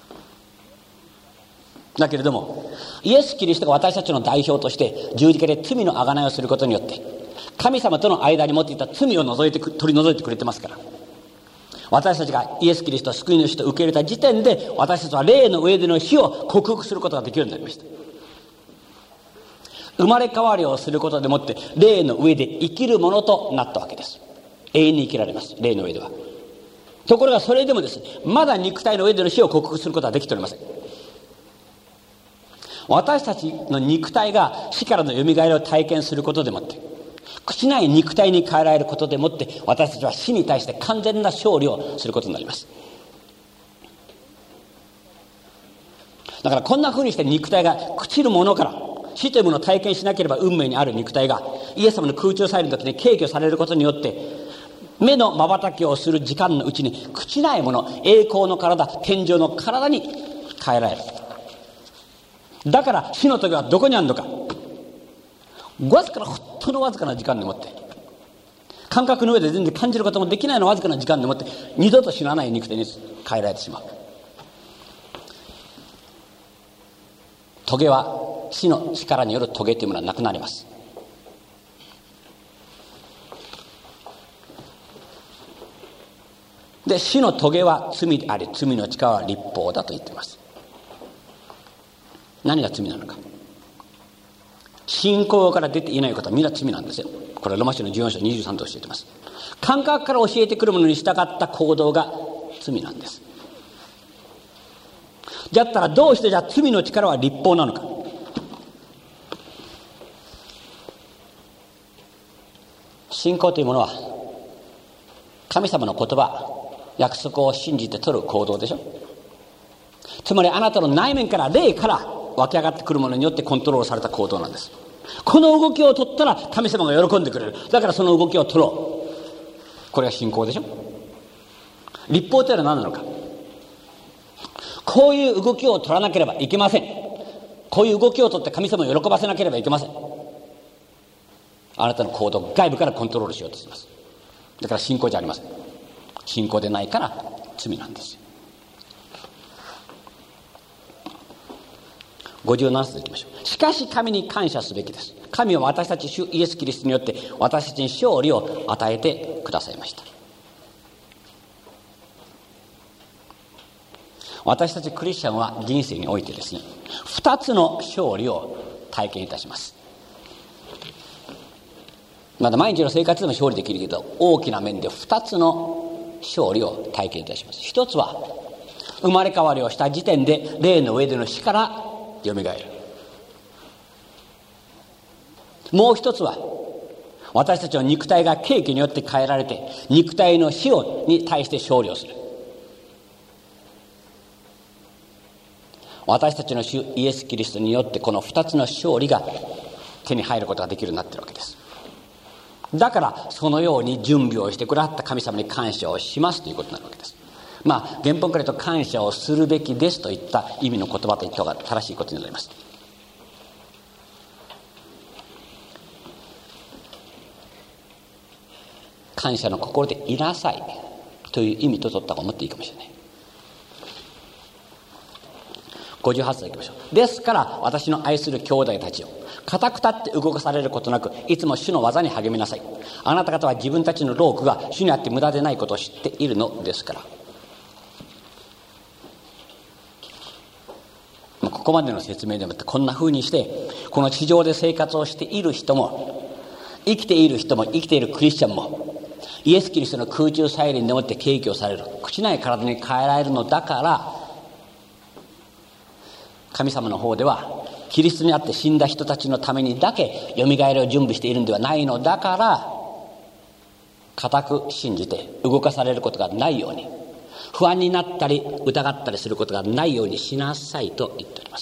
だけれどもイエス・キリストが私たちの代表として十字架で罪の贖いをすることによって神様との間に持っていた罪を除いて取り除いてくれてますから、私たちがイエス・キリストを救い主と受け入れた時点で、私たちは霊の上での死を克服することができるようになりました。生まれ変わりをすることでもって霊の上で生きるものとなったわけです。永遠に生きられます、霊の上では。ところがそれでもですね、まだ肉体の上での死を克服することはできておりません。私たちの肉体が死からのよみがえりを体験することでもって、朽ちない肉体に変えられることでもって、私たちは死に対して完全な勝利をすることになります。だからこんな風にして肉体が朽ちるものから死というものを体験しなければ運命にある肉体がイエス様の空中祭礼の時に軽挙されることによって、目の瞬きをする時間のうちに朽ちないもの、栄光の体、天上の体に変えられる。だから死の時はどこにあるのか、わずかな、ほんとのわずかな時間でもって、感覚の上で全然感じることもできないのわずかな時間でもって、二度と死なない肉体に変えられてしまう。棘は死の力による棘というものはなくなります。で、死の棘は罪であり、罪の力は律法だと言っています。何が罪なのか。信仰から出ていないことは皆罪なんですよ。これはロマ書のじゅうよん章にじゅうさんと教えています。感覚から教えてくるものに従った行動が罪なんです。だったらどうしてじゃあ罪の力は律法なのか。信仰というものは神様の言葉、約束を信じて取る行動でしょ。つまりあなたの内面から霊から湧き上がってくるものによってコントロールされた行動なんです。この動きを取ったら神様が喜んでくれる。だからその動きを取ろう。これが信仰でしょ。律法というのは何なのか。こういう動きを取らなければいけません。こういう動きを取って神様を喜ばせなければいけません。あなたの行動を外部からコントロールしようとします。だから信仰じゃありません。信仰でないから罪なんですよ。ごじゅうなな節でいきましょう。しかし神に感謝すべきです。神は私たち主イエス・キリストによって私たちに勝利を与えてくださいました。私たちクリスチャンは人生においてですね、二つの勝利を体験いたします。まだ毎日の生活でも勝利できるけど、大きな面で二つの勝利を体験いたします。一つは生まれ変わりをした時点で霊の上での死からよみがえる。もう一つは私たちの肉体が軽挙によって変えられて肉体の死をに対して勝利をする。私たちの主イエス・キリストによってこの二つの勝利が手に入ることができるようになっているわけです。だからそのように準備をしてくださった神様に感謝をしますということになるわけです。まあ原本から言うと感謝をするべきですといった意味の言葉と言った方が正しいことになります。感謝の心でいなさい。 という意味と取った方が思っていいかもしれない。ごじゅうはち節いきましょう。ですから私の愛する兄弟たちよ、固く立って動かされることなく、いつも主の技に励みなさい。あなた方は自分たちの労苦が主にあって無駄でないことを知っているのですから。ここまでの説明でもってこんな風にして、この地上で生活をしている人も、生きている人も、生きているクリスチャンも、イエス・キリストの空中再臨でもって敬虚される、朽ちない体に変えられるのだから、神様の方ではキリストにあって死んだ人たちのためにだけよみがえりを準備しているのではないのだから、固く信じて動かされることがないように、不安になったり疑ったりすることがないようにしなさいと言っております。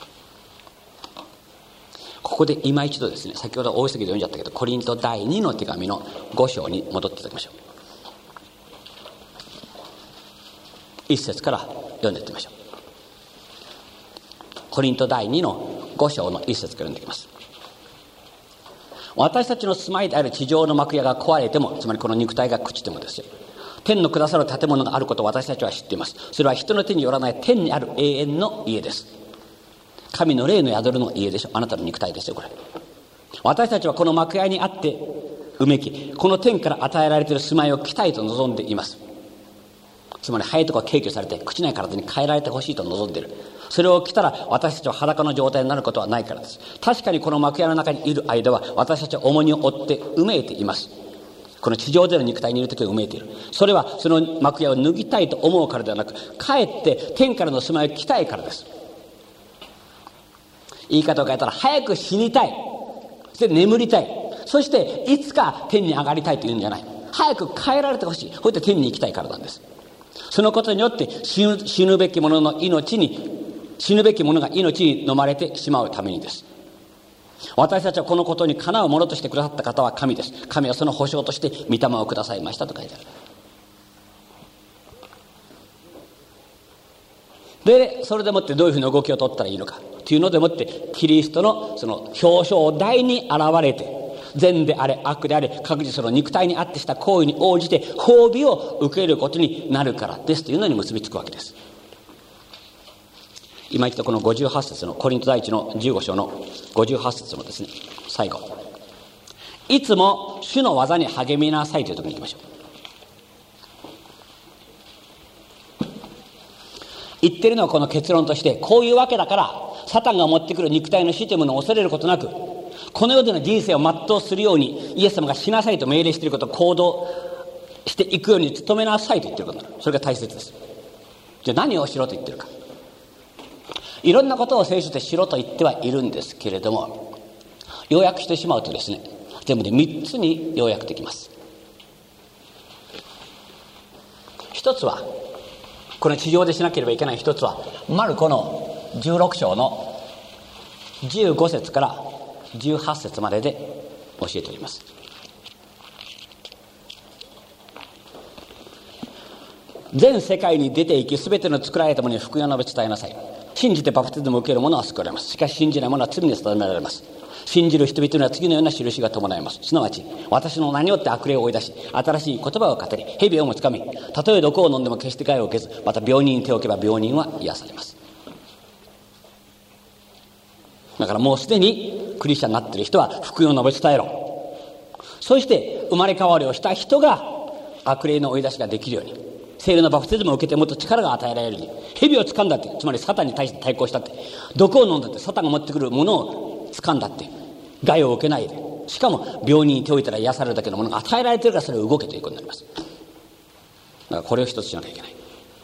ここで今一度ですね、先ほど大急ぎで読んじゃったけど、コリント第にの手紙のご章に戻っていただきましょう。一節から読んでいってみましょう。コリント第にのご章の一節から読んでいきます。私たちの住まいである地上の幕屋が壊れても、つまりこの肉体が朽ちてもですよ、天の下さる建物があることを私たちは知っています。それは人の手によらない天にある永遠の家です。神の霊の宿るの家でしょ。あなたの肉体ですよ、これ。私たちはこの幕屋にあってうめき、この天から与えられている住まいを来たいと望んでいます。つまりハエとか敬虚されて朽ちない体に変えられてほしいと望んでいる。それを着たら私たちは裸の状態になることはないからです。確かにこの幕屋の中にいる間は私たちは重荷を負ってうめいています。この地上での肉体にいるときはうめいている。それはその幕屋を脱ぎたいと思うからではなく、かえって天からの住まいを着たいからです。言い方を変えたら、早く死にたい、そして眠りたい、そしていつか天に上がりたいというんじゃない。早く変えられてほしい、こうやって天に行きたいからなんです。そのことによって死ぬ、死ぬべき者の命に死ぬべき者が命に飲まれてしまうためにです。私たちはこのことにかなうものとしてくださった方は神です。神はその保証として御霊をくださいましたと書いてある。でそれでもってどういうふうな動きを取ったらいいのかというのでもって、キリストのその表彰台に現れて、善であれ悪であれ各自その肉体にあってした行為に応じて褒美を受けることになるからですというのに結びつくわけです。今一度このごじゅうはち節のコリント第一のじゅうご章のごじゅうはち節のですね、最後、いつも主の技に励みなさいというところに行きましょう。言ってるのはこの結論として、こういうわけだからサタンが持ってくる肉体の死というものを恐れることなく、この世での人生を全うするようにイエス様がしなさいと命令していることを行動していくように努めなさいと言っていることになる。それが大切です。じゃあ何をしろと言ってるか。いろんなことを聖書でしろと言ってはいるんですけれども、要約してしまうとですね、全部でみっつに要約できます。一つは、この地上でしなければいけない一つは、マルコのじゅうろく章のじゅうご節からじゅうはち節までで教えております。全世界に出て行き、すべての作られたものに福音を述べ伝えなさい。信じてバプテスマを受ける者は救われます。しかし信じない者は罪に定められます。信じる人々には次のような印が伴います。すなわち、私の名によって悪霊を追い出し、新しい言葉を語り、蛇をもつかみ、たとえ毒を飲んでも決して害を受けず、また病人に手を置けば病人は癒されます。だからもうすでにクリスチャンになっている人は福音を述べ伝えろ。そして生まれ変わりをした人が悪霊の追い出しができるように、聖霊のバプテスマを受けてもっと力が与えられるように、蛇を掴んだって、つまりサタンに対して対抗したって、毒を飲んだって、サタンが持ってくるものを掴んだって、害を受けないで、しかも病人に手を置いたら癒されるだけのものが与えられているから、それを動けということになります。だからこれを一つしなきゃいけない。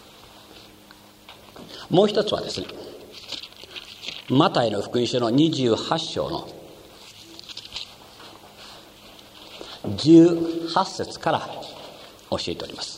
もう一つはですね、マタイの福音書のにじゅうはち章のじゅうはち節から教えております。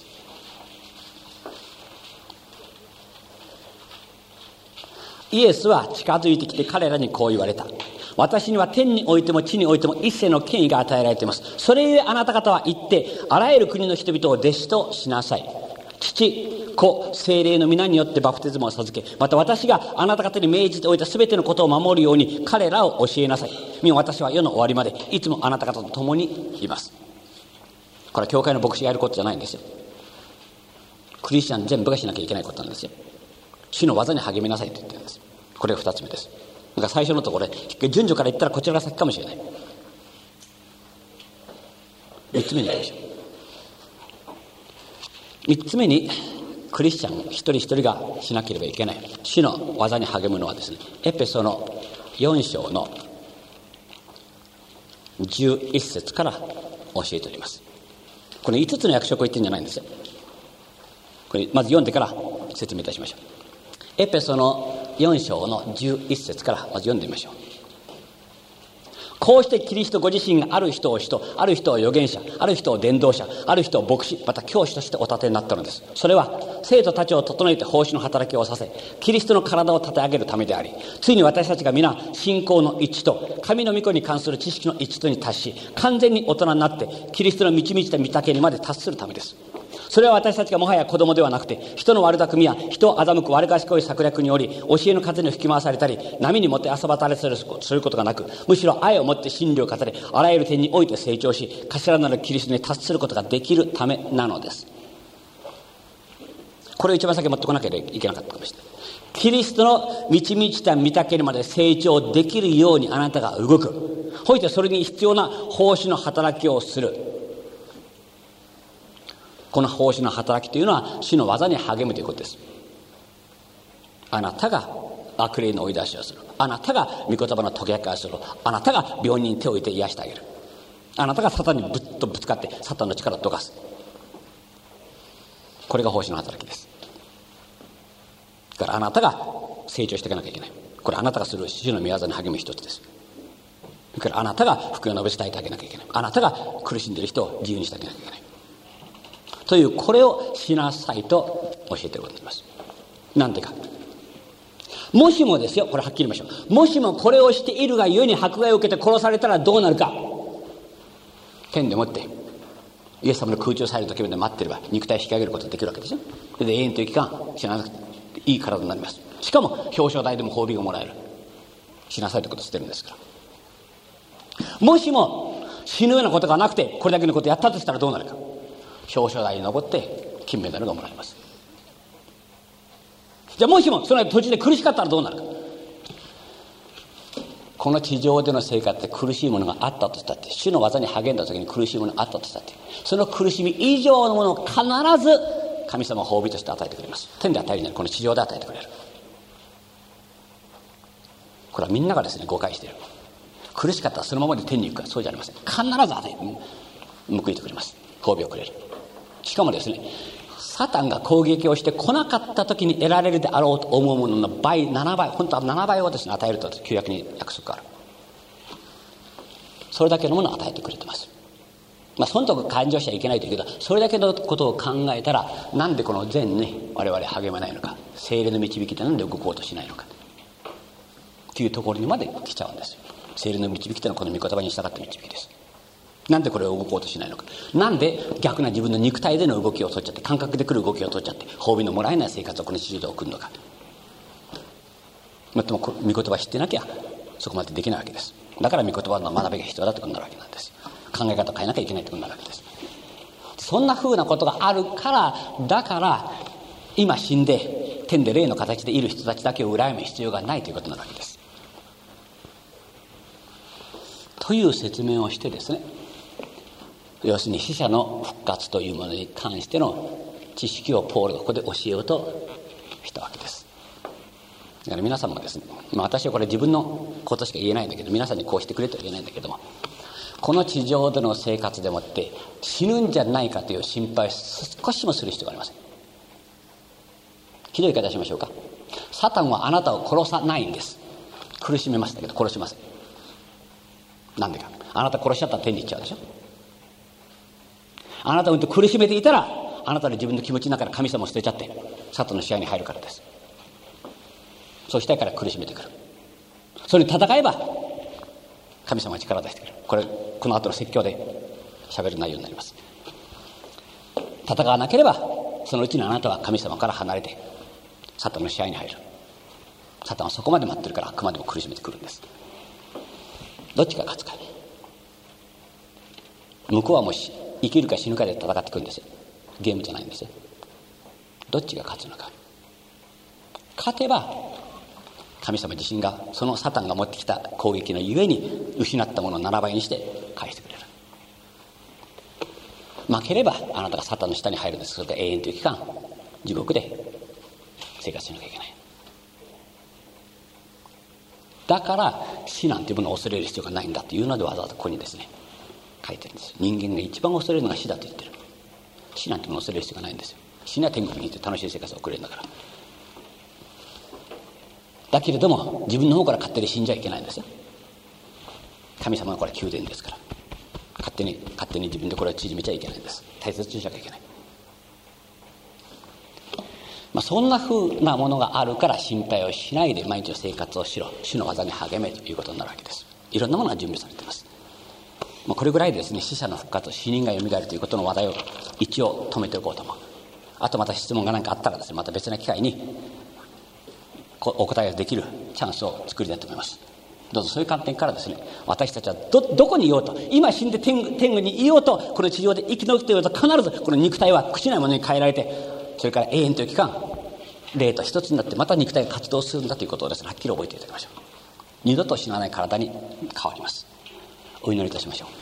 イエスは近づいてきて彼らにこう言われた。私には天においても地においても一切の権威が与えられています。それゆえあなた方は行ってあらゆる国の人々を弟子としなさい。父、子、聖霊の皆によってバプテスマを授け、また私があなた方に命じておいたすべてのことを守るように彼らを教えなさい。見よ、私は世の終わりまでいつもあなた方と共にいます。これは教会の牧師がやることじゃないんですよ。 クリスチャン全部がしなきゃいけないことなんですよ。主の技に励みなさいと言ってるんです。これが二つ目です。だから最初のところで順序から言ったらこちらが先かもしれない。三つ目に行きましょう。三つ目にクリスチャン一人一人がしなければいけない主の技に励むのはですね、エペソのよん章のじゅういっ節から教えております。これいつつの役職を言ってるんじゃないんですよ。これまず読んでから説明いたしましょう。エペソのよん章のじゅういっ節からまず読んでみましょう。こうしてキリストご自身がある人を使徒、ある人を預言者、ある人を伝道者、ある人を牧師、また教師としてお立てになったのです。それは生徒たちを整えて奉仕の働きをさせ、キリストの体を立て上げるためであり、ついに私たちが皆信仰の一致と神の御子に関する知識の一致とに達し、完全に大人になってキリストの満ち満ちた御丈にまで達するためです。それは私たちがもはや子供ではなくて、人の悪巧みや人を欺く悪賢い策略により教えの風に吹き回されたり、波にもって遊ばされたりすることがなく、むしろ愛をもって真理を語り、あらゆる点において成長し、頭なるキリストに達することができるためなのです。これを一番先持ってこなければいけなかったかもしれない。キリストの満ち満ちた御丈にまで成長できるようにあなたが動く。ほいてそれに必要な奉仕の働きをする。この奉仕の働きというのは主の技に励むということです。あなたが悪霊の追い出しをする。あなたが御言葉の解き明かしをする。あなたが病人に手を置いて癒してあげる。あなたがサタンにぶっとぶつかってサタンの力をどかす。これが奉仕の働きです。だからあなたが成長していかなきゃいけない。これあなたがする主の御業に励む一つです。だからあなたが福音を述べ伝えてあげなきゃいけない。あなたが苦しんでいる人を自由にしてあげなきゃいけない。というこれをしなさいと教えております。なんでか。もしもですよ、これはっきり言いましょう。もしもこれをしているがゆえに迫害を受けて殺されたらどうなるか。天でもってイエス様の空中祭の時まで待ってれば肉体を引き上げることができるわけですよ。で永遠という期間死ななくていい体になります。しかも表彰台でも褒美がもらえる。死なさいということをしてるんですから。もしも死ぬようなことがなくてこれだけのことをやったとしたらどうなるか。表彰台に登って金メダルがもらえます。じゃあもしもその途中で苦しかったらどうなるか。この地上での生活で苦しいものがあったとしたって主の技に励んだ時に苦しいものがあったとしたってその苦しみ以上のものを必ず神様は褒美として与えてくれます。天で与えるなりこの地上で与えてくれる。これはみんながですね誤解している。苦しかったらそのままで天に行くかそうじゃありません。必ず与えて報いてくれます。褒美をくれる。しかもですねサタンが攻撃をしてこなかった時に得られるであろうと思うものの倍ななばい本当はななばいをですね与えると旧約に約束がある。それだけのものを与えてくれてます。まあそのとこ感情しちゃいけないというけどそれだけのことを考えたらなんでこの善に我々励まないのか聖霊の導きでなんで動こうとしないのかというところにまで来ちゃうんですよ。聖霊の導きというのはこの御言葉に従った導きです。なんでこれを動こうとしないのか。なんで逆な自分の肉体での動きを取っちゃって感覚で来る動きを取っちゃって褒美のもらえない生活をこの地上で送るのか。もっとも御言葉知ってなきゃそこまでできないわけです。だから御言葉の学びが必要だということになるわけなんです。考え方を変えなきゃいけないということになるわけです。そんな風なことがあるからだから今死んで天で霊の形でいる人たちだけを羨む必要がないということになるわけです。という説明をしてですね要するに死者の復活というものに関しての知識をポールがここで教えようとしたわけです。だから皆様がですね、まあ、私はこれ自分のことしか言えないんだけど皆さんにこうしてくれとは言えないんだけどもこの地上での生活でもって死ぬんじゃないかという心配を少しもする必要がありません。ひどい言い方しましょうか。サタンはあなたを殺さないんです。苦しめましたけど殺しません。なんでか。あなた殺しちゃったら天に行っちゃうでしょ。あなたを苦しめていたらあなたの自分の気持ちの中から神様を捨てちゃってサタンの支配に入るからです。そうしたいから苦しめてくる。それに戦えば神様が力を出してくる。これこの後の説教で喋る内容になります。戦わなければそのうちにあなたは神様から離れてサタンの支配に入る。サタンはそこまで待ってるからあくまでも苦しめてくるんです。どっちが勝つか。向こうはもし生きるか死ぬかで戦ってくるんですよ。ゲームじゃないんですよ。 どっちが勝つのか。勝てば神様自身がそのサタンが持ってきた攻撃のゆえに失ったものをななばいにして返してくれる。負ければあなたがサタンの下に入るんです。それで永遠という期間地獄で生活しなきゃいけない。だから死なんていうものを恐れる必要がないんだというのでわざわざここにですね書いてるんです。人間が一番恐れるのが死だと言ってる。死なんてものを恐れる必要がないんですよ。死には天国に行って楽しい生活を送れるんだから。だけれども自分の方から勝手に死んじゃいけないんですよ。神様のこれは宮殿ですから、勝手に勝手に自分でこれを縮めちゃいけないんです。大切にしなきゃいけない。まあ、そんな風なものがあるから心配をしないで毎日の生活をしろ、主の技に励めということになるわけです。いろんなものが準備されています。もうこれぐらいでですね、死者の復活、死人がよみがえるということの話題を一応止めておこうと思う。あとまた質問が何かあったらですね、また別な機会にお答えができるチャンスを作りたいと思います。どうぞそういう観点からですね、私たちは ど, どこにいようと、今死んで 天, 天国にいようと、この地上で生き残っていようと、必ずこの肉体は朽ちないものに変えられて、それから永遠という期間霊と一つになってまた肉体が活動するんだということをですね、はっきり覚えていただきましょう。二度と死なない体に変わります。お祈りいたしましょう。